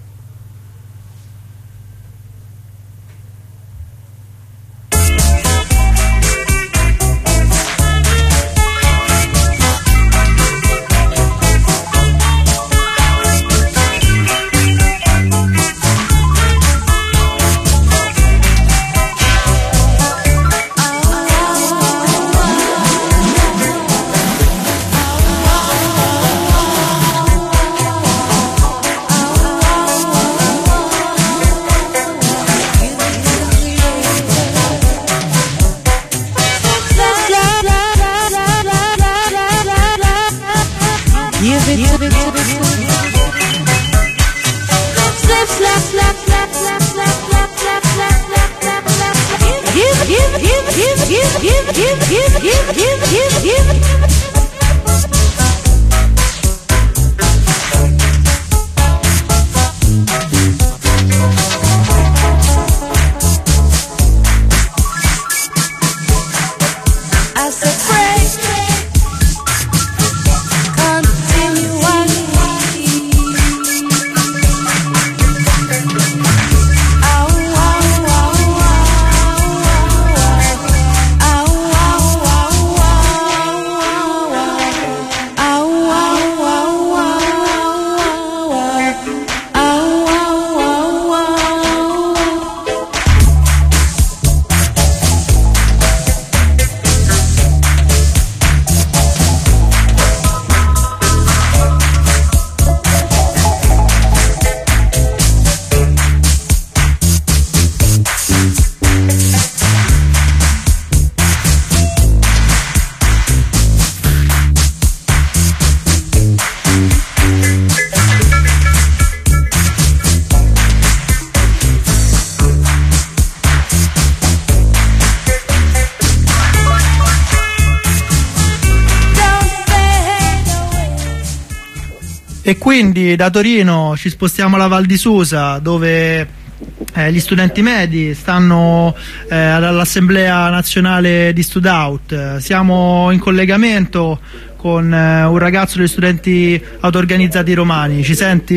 E quindi da Torino ci spostiamo alla Val di Susa, dove eh, gli studenti medi stanno eh, all'Assemblea Nazionale di Studout. Siamo in collegamento con eh, un ragazzo degli studenti auto-organizzati romani. Ci senti?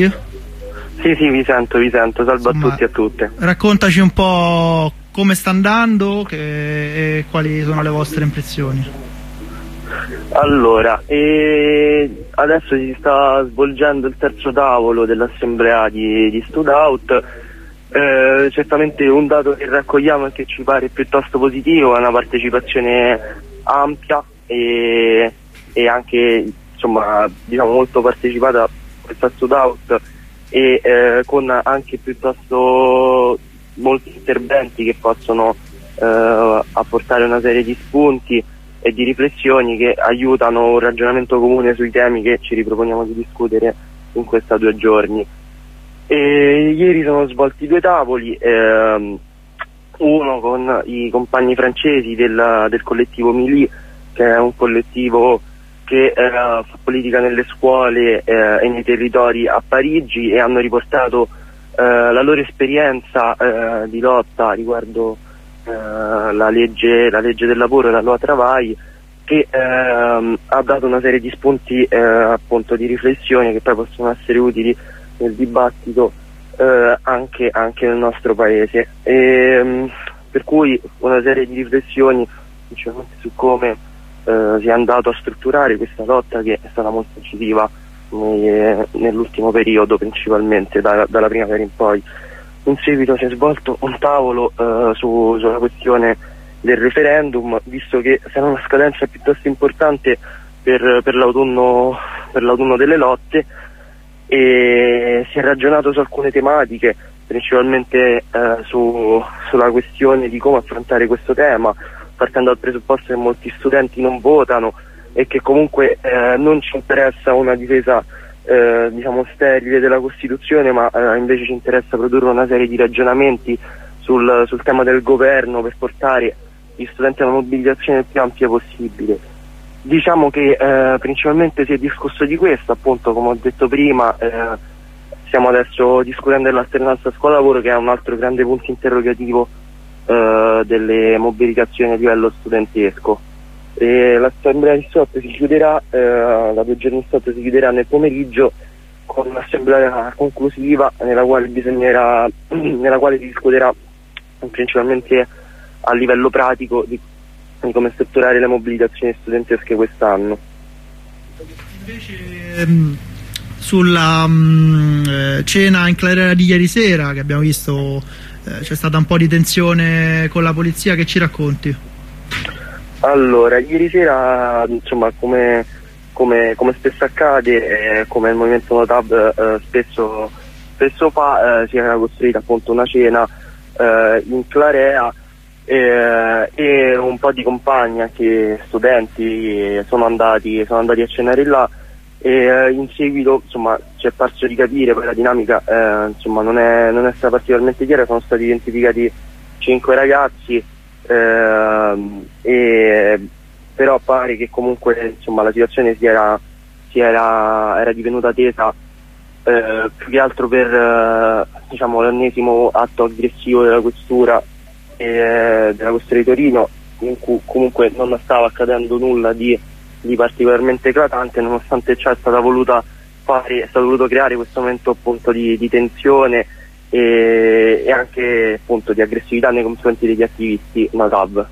Sì, sì, vi sento, vi sento. Salve Insomma, a tutti e a tutte. Raccontaci un po' come sta andando che, e quali sono le vostre impressioni. Allora, e adesso si sta svolgendo il terzo tavolo dell'assemblea di, di Studout Eh, certamente un dato che raccogliamo e che ci pare piuttosto positivo è una partecipazione ampia e, e anche insomma diciamo molto partecipata a questa Studout e eh, con anche piuttosto molti interventi che possono eh, apportare una serie di spunti e di riflessioni che aiutano un ragionamento comune sui temi che ci riproponiamo di discutere in questi due giorni. E ieri sono svolti due tavoli, ehm, uno con i compagni francesi del, del collettivo Mili, che è un collettivo che eh, fa politica nelle scuole eh, e nei territori a Parigi, e hanno riportato eh, la loro esperienza eh, di lotta riguardo eh, la, legge, la legge del lavoro e la loi Travail, che ehm, ha dato una serie di spunti eh, appunto di riflessione che poi possono essere utili nel dibattito eh, anche, anche nel nostro paese, e, mh, per cui una serie di riflessioni principalmente su come eh, si è andato a strutturare questa lotta, che è stata molto incisiva nell'ultimo periodo, principalmente da, dalla primavera in poi. In seguito si è svolto un tavolo eh, su, sulla questione del referendum, visto che sarà una scadenza piuttosto importante per, per l'autunno per l'autunno delle lotte, e si è ragionato su alcune tematiche, principalmente eh, su, sulla questione di come affrontare questo tema, partendo dal presupposto che molti studenti non votano e che comunque eh, non ci interessa una difesa eh, diciamo sterile della Costituzione, ma eh, invece ci interessa produrre una serie di ragionamenti sul, sul tema del governo per portare gli studenti alla mobilitazione il più ampia possibile. Diciamo che eh, principalmente si è discusso di questo, appunto, come ho detto prima, eh, stiamo adesso discutendo dell'alternanza scuola-lavoro, che è un altro grande punto interrogativo eh, delle mobilitazioni a livello studentesco. E l'assemblea di Sotto si chiuderà, eh, la due giorni sotto si chiuderà nel pomeriggio con un'assemblea conclusiva nella quale bisognerà, nella quale si discuterà principalmente a livello pratico di di come strutturare le mobilitazioni studentesche quest'anno. Invece ehm, sulla mh, cena in Clarera di ieri sera, che abbiamo visto eh, c'è stata un po' di tensione con la polizia, che ci racconti? Allora, ieri sera, insomma, come, come, come spesso accade, eh, come il Movimento Notab eh, spesso, spesso fa, eh, si era costruita appunto una cena eh, in Clarea, E, e un po' di compagni, anche studenti, sono andati, sono andati a cenare là, e in seguito insomma ci è parso di capire poi la dinamica eh, insomma non è, non è stata particolarmente chiara. Sono stati identificati cinque ragazzi, eh, e, però pare che comunque insomma la situazione si era, si era, era divenuta tesa eh, più che altro per eh, diciamo l'ennesimo atto aggressivo della questura e della Questura di Torino, in cui comunque non stava accadendo nulla di, di particolarmente eclatante. Nonostante ciò è stata voluta fare, è stato voluto creare questo momento appunto di, di tensione e, e anche appunto di aggressività nei confronti degli attivisti Notab.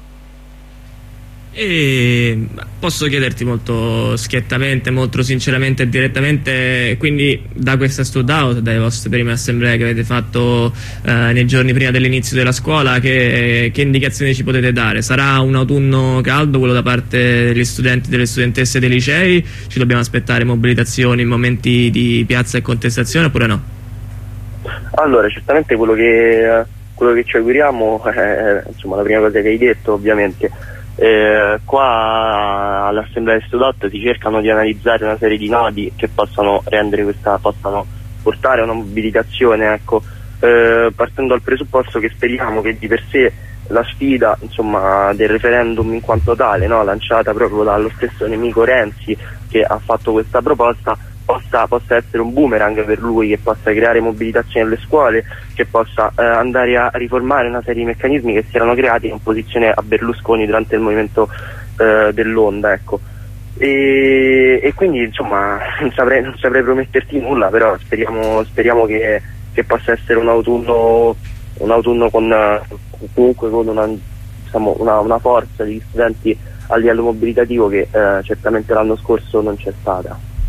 E posso chiederti molto schiettamente, molto sinceramente e direttamente, quindi da questa Studout, dalle vostre prime assemblee che avete fatto eh, nei giorni prima dell'inizio della scuola, che, che indicazioni ci potete dare? Sarà un autunno caldo quello da parte degli studenti, delle studentesse dei licei? Ci dobbiamo aspettare mobilitazioni, momenti di piazza e contestazione, oppure no? Allora, certamente quello che, quello che ci auguriamo è insomma la prima cosa che hai detto, ovviamente. Eh, qua all'assemblea di Studout si cercano di analizzare una serie di nodi che possano rendere questa, possano portare a una mobilitazione, ecco, eh, partendo dal presupposto che speriamo che di per sé la sfida insomma del referendum in quanto tale, no, lanciata proprio dallo stesso nemico Renzi, che ha fatto questa proposta, possa, possa essere un boomerang per lui, che possa creare mobilitazione nelle scuole, che possa eh, andare a riformare una serie di meccanismi che si erano creati in opposizione a Berlusconi durante il movimento eh, dell'Onda, ecco. E, e quindi insomma non saprei, non saprei prometterti nulla, però speriamo, speriamo che, che possa essere un autunno, un autunno con comunque con una, diciamo, una, una forza di studenti a livello mobilitativo che eh, certamente l'anno scorso non c'è stata.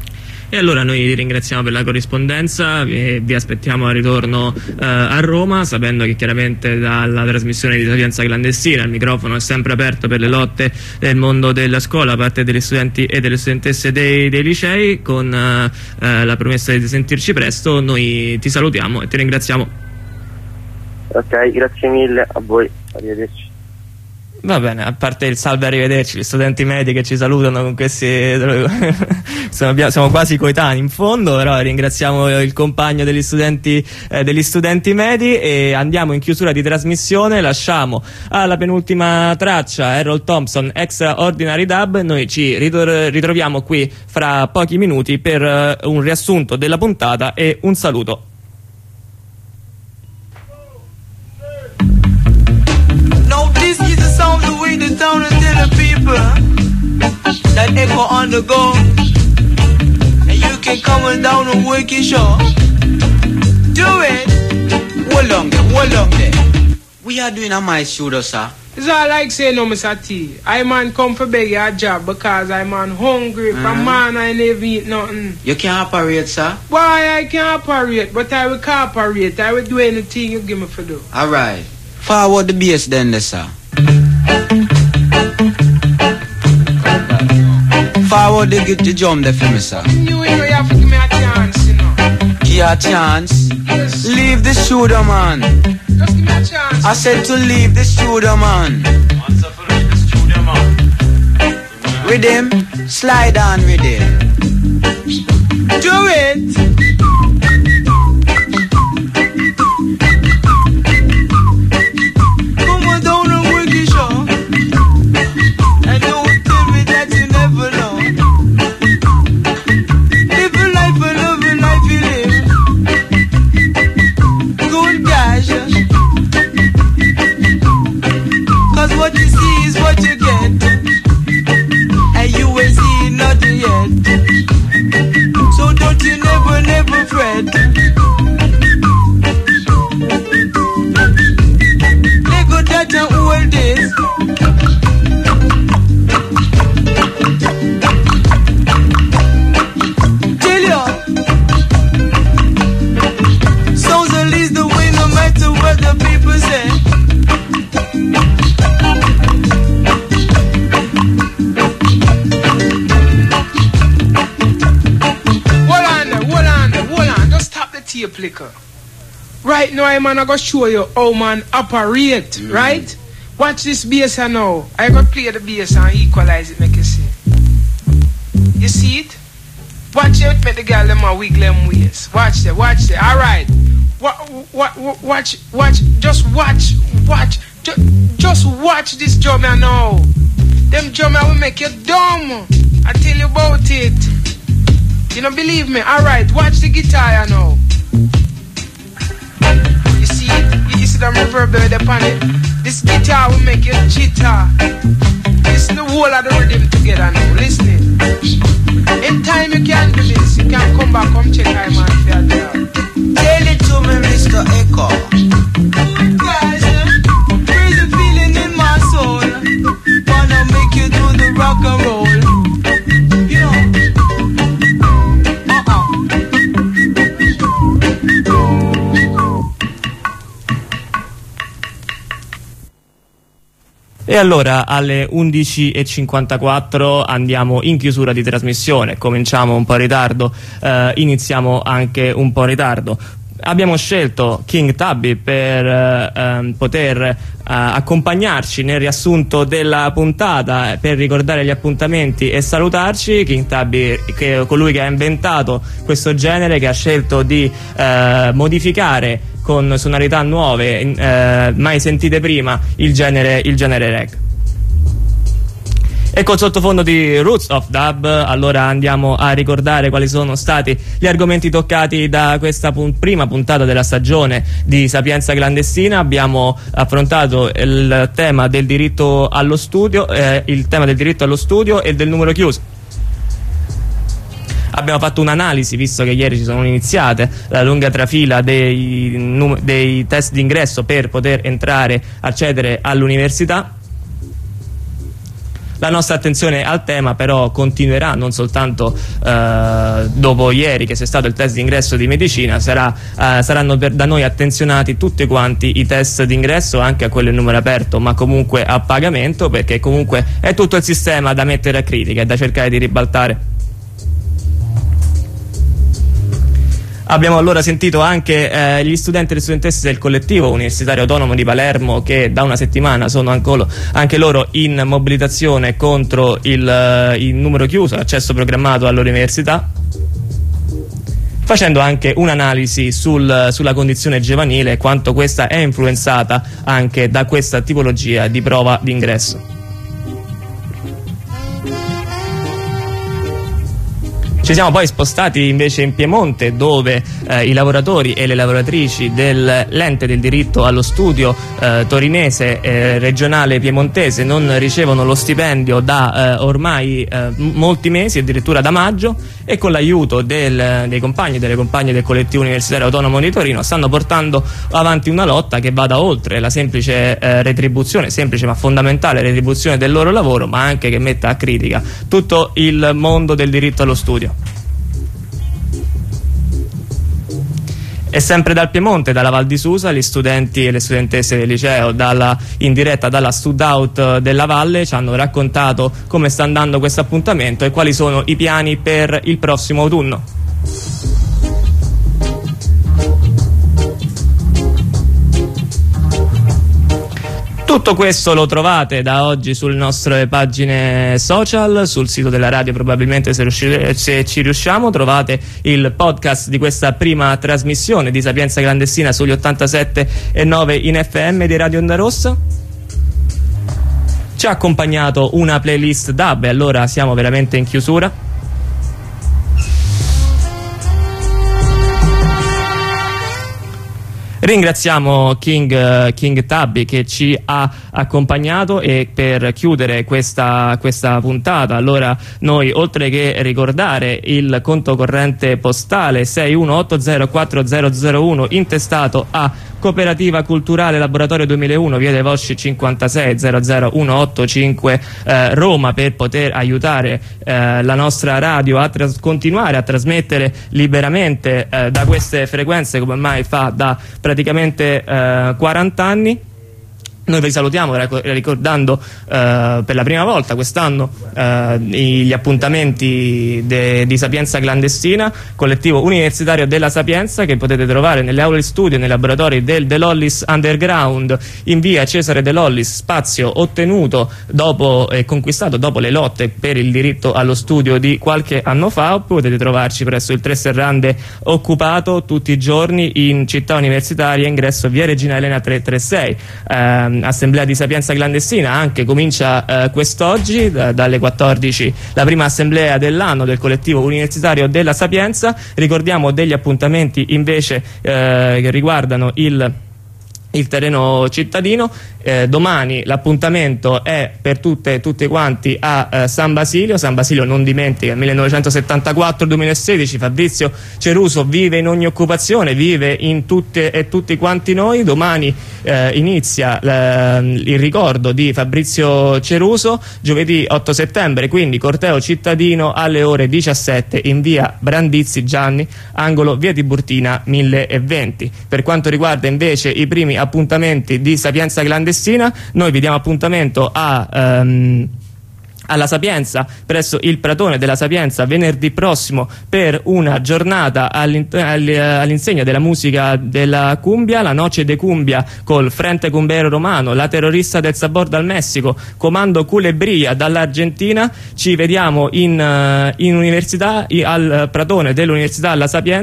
E allora noi vi ringraziamo per la corrispondenza e vi aspettiamo al ritorno eh, a Roma, sapendo che chiaramente dalla trasmissione di Sapienza Clandestina il microfono è sempre aperto per le lotte nel mondo della scuola da parte degli studenti e delle studentesse dei, dei licei. Con eh, la promessa di sentirci presto, noi ti salutiamo e ti ringraziamo. Ok, grazie mille a voi, arrivederci. Va bene, a parte il salve, arrivederci, gli studenti medi che ci salutano con questi siamo, siamo quasi coetanei in fondo, però ringraziamo il compagno degli studenti eh, degli studenti medi e andiamo in chiusura di trasmissione. Lasciamo alla penultima traccia Errol Thompson, Extraordinary Dub. Noi ci ritroviamo qui fra pochi minuti per uh, un riassunto della puntata e un saluto. This is the sound the way the town and tell the people that echo on the go. And you can come on down and work your show. Do it. Hold on there, hold on there. We are doing a my studio, sir. It's all like saying no, Mister T. I man come for beg you a job because I man hungry. Uh-huh. From man I never eat nothing. You can't operate, sir? Why I can't operate, but I will cooperate. I will do anything you give me for do. Alright. Forward the bass then, there, sir. Forward the get the drum there for me, sir. You know you have to give me a chance, you know. Give you a chance? Yes. Leave the studio, man. Just give me a chance. I said to leave the studio, man. Answer for leave the studio, man. With him, slide on with him. Do it. What you see is what you get, and you ain't seen nothing yet. So don't you never, never fret. Let go that and hold this. Tell ya, sounds at least the way no matter what the people say. Tape liquor. Right now, I'm gonna show you how man operate, mm. right? Watch this bass now. I gonna play the bass and equalize it, make you see. You see it? Watch it, make the girl them a wiggle them waist. Watch that, watch that. Alright. What, what, watch, watch, just watch, watch, just, just watch this drummer now. Them drummer will make you dumb. I tell you about it. You don't believe me? Alright, watch the guitar now. You see it? You see the reverb upon it? This guitar will make you jitter. Listen the whole of the rhythm together now. Listen it. In time you can do this. You can come back, come check I man for your job. Tell it to me, Mister Echo. Guys, crazy feeling in my soul. Wanna make you do the rock and roll. You know. E allora alle undici e cinquantaquattro andiamo in chiusura di trasmissione, cominciamo un po' in ritardo, eh, iniziamo anche un po' in ritardo. Abbiamo scelto King Tubby per eh, poter eh, accompagnarci nel riassunto della puntata, per ricordare gli appuntamenti e salutarci. King Tubby, che è colui che ha inventato questo genere, che ha scelto di eh, modificare con sonorità nuove, eh, mai sentite prima, il genere, il genere reg. E col sottofondo di Roots of Dub allora andiamo a ricordare quali sono stati gli argomenti toccati da questa pun- prima puntata della stagione di Sapienza Clandestina. Abbiamo affrontato il tema del diritto allo studio, eh, il tema del diritto allo studio e del numero chiuso. Abbiamo fatto un'analisi, visto che ieri ci sono iniziate la lunga trafila dei, dei test d'ingresso per poter entrare, accedere all'università. La nostra attenzione al tema però continuerà, non soltanto eh, dopo ieri che c'è stato il test d'ingresso di medicina, sarà, eh, saranno per, da noi attenzionati tutti quanti i test d'ingresso, anche a quello in numero aperto ma comunque a pagamento, perché comunque è tutto il sistema da mettere a critica e da cercare di ribaltare. Abbiamo allora sentito anche eh, gli studenti e le studentesse del collettivo universitario autonomo di Palermo, che da una settimana sono ancora, anche loro in mobilitazione contro il, il numero chiuso, l'accesso programmato all'università, facendo anche un'analisi sul, sulla condizione giovanile e quanto questa è influenzata anche da questa tipologia di prova d'ingresso. Ci siamo poi spostati invece in Piemonte, dove eh, i lavoratori e le lavoratrici dell'ente del diritto allo studio eh, torinese e regionale piemontese non ricevono lo stipendio da eh, ormai eh, molti mesi, addirittura da maggio, e con l'aiuto del, dei compagni e delle compagne del collettivo universitario autonomo di Torino stanno portando avanti una lotta che vada oltre la semplice eh, retribuzione, semplice ma fondamentale retribuzione del loro lavoro, ma anche che metta a critica tutto il mondo del diritto allo studio. E sempre dal Piemonte, dalla Val di Susa, gli studenti e le studentesse del liceo dalla, in diretta dalla Stud Out della Valle ci hanno raccontato come sta andando questo appuntamento e quali sono i piani per il prossimo autunno. Tutto questo lo trovate da oggi sulle nostre pagine social, sul sito della radio probabilmente, se, riuscire, se ci riusciamo, trovate il podcast di questa prima trasmissione di Sapienza Clandestina sugli ottantasette e nove in F M di Radio Onda Rossa. Ci ha accompagnato una playlist D A B e allora siamo veramente in chiusura. Ringraziamo King, King Tabby che ci ha accompagnato, e per chiudere questa, questa puntata allora noi, oltre che ricordare il conto corrente postale sei uno otto zero quattro zero zero uno intestato a Cooperativa Culturale Laboratorio duemilauno, via dei Vosci cinquantasei zero zero uno otto cinque eh, Roma, per poter aiutare eh, la nostra radio a continuare a trasmettere liberamente eh, da queste frequenze, come ormai fa da praticamente eh, quaranta anni. Noi vi salutiamo ricordando eh, per la prima volta quest'anno eh, gli appuntamenti de, di Sapienza Clandestina, collettivo universitario della Sapienza, che potete trovare nelle aule di studio e nei laboratori del De Lollis Underground in via Cesare De Lollis, spazio ottenuto dopo e eh, conquistato dopo le lotte per il diritto allo studio di qualche anno fa. Potete trovarci presso il Tre Serrande occupato tutti i giorni in città universitaria, ingresso via Regina Elena trecentotrentasei. Eh, Assemblea di Sapienza Clandestina anche comincia eh, quest'oggi da, dalle quattordici, la prima assemblea dell'anno del collettivo universitario della Sapienza. Ricordiamo degli appuntamenti invece eh, che riguardano il il terreno cittadino. Eh, domani l'appuntamento è per tutte tutti quanti a eh, San Basilio. San Basilio, non dimentica, millenovecentosettantaquattro duemilasedici, Fabrizio Ceruso vive in ogni occupazione, vive in tutte e tutti quanti noi. Domani eh, inizia eh, il ricordo di Fabrizio Ceruso, giovedì otto settembre, quindi corteo cittadino alle ore diciassette in via Brandizzi Gianni, angolo via Tiburtina mille e venti. Per quanto riguarda invece i primi appuntamenti di Sapienza Clandestina, noi vi diamo appuntamento a um, alla Sapienza, presso il Pratone della Sapienza, venerdì prossimo per una giornata all'insegna della musica della cumbia, la Noce de Cumbia col Frente Cumbero Romano, la Terrorista del Sabor dal Messico, Comando Culebria dall'Argentina. Ci vediamo in, in università, al Pratone dell'Università alla Sapienza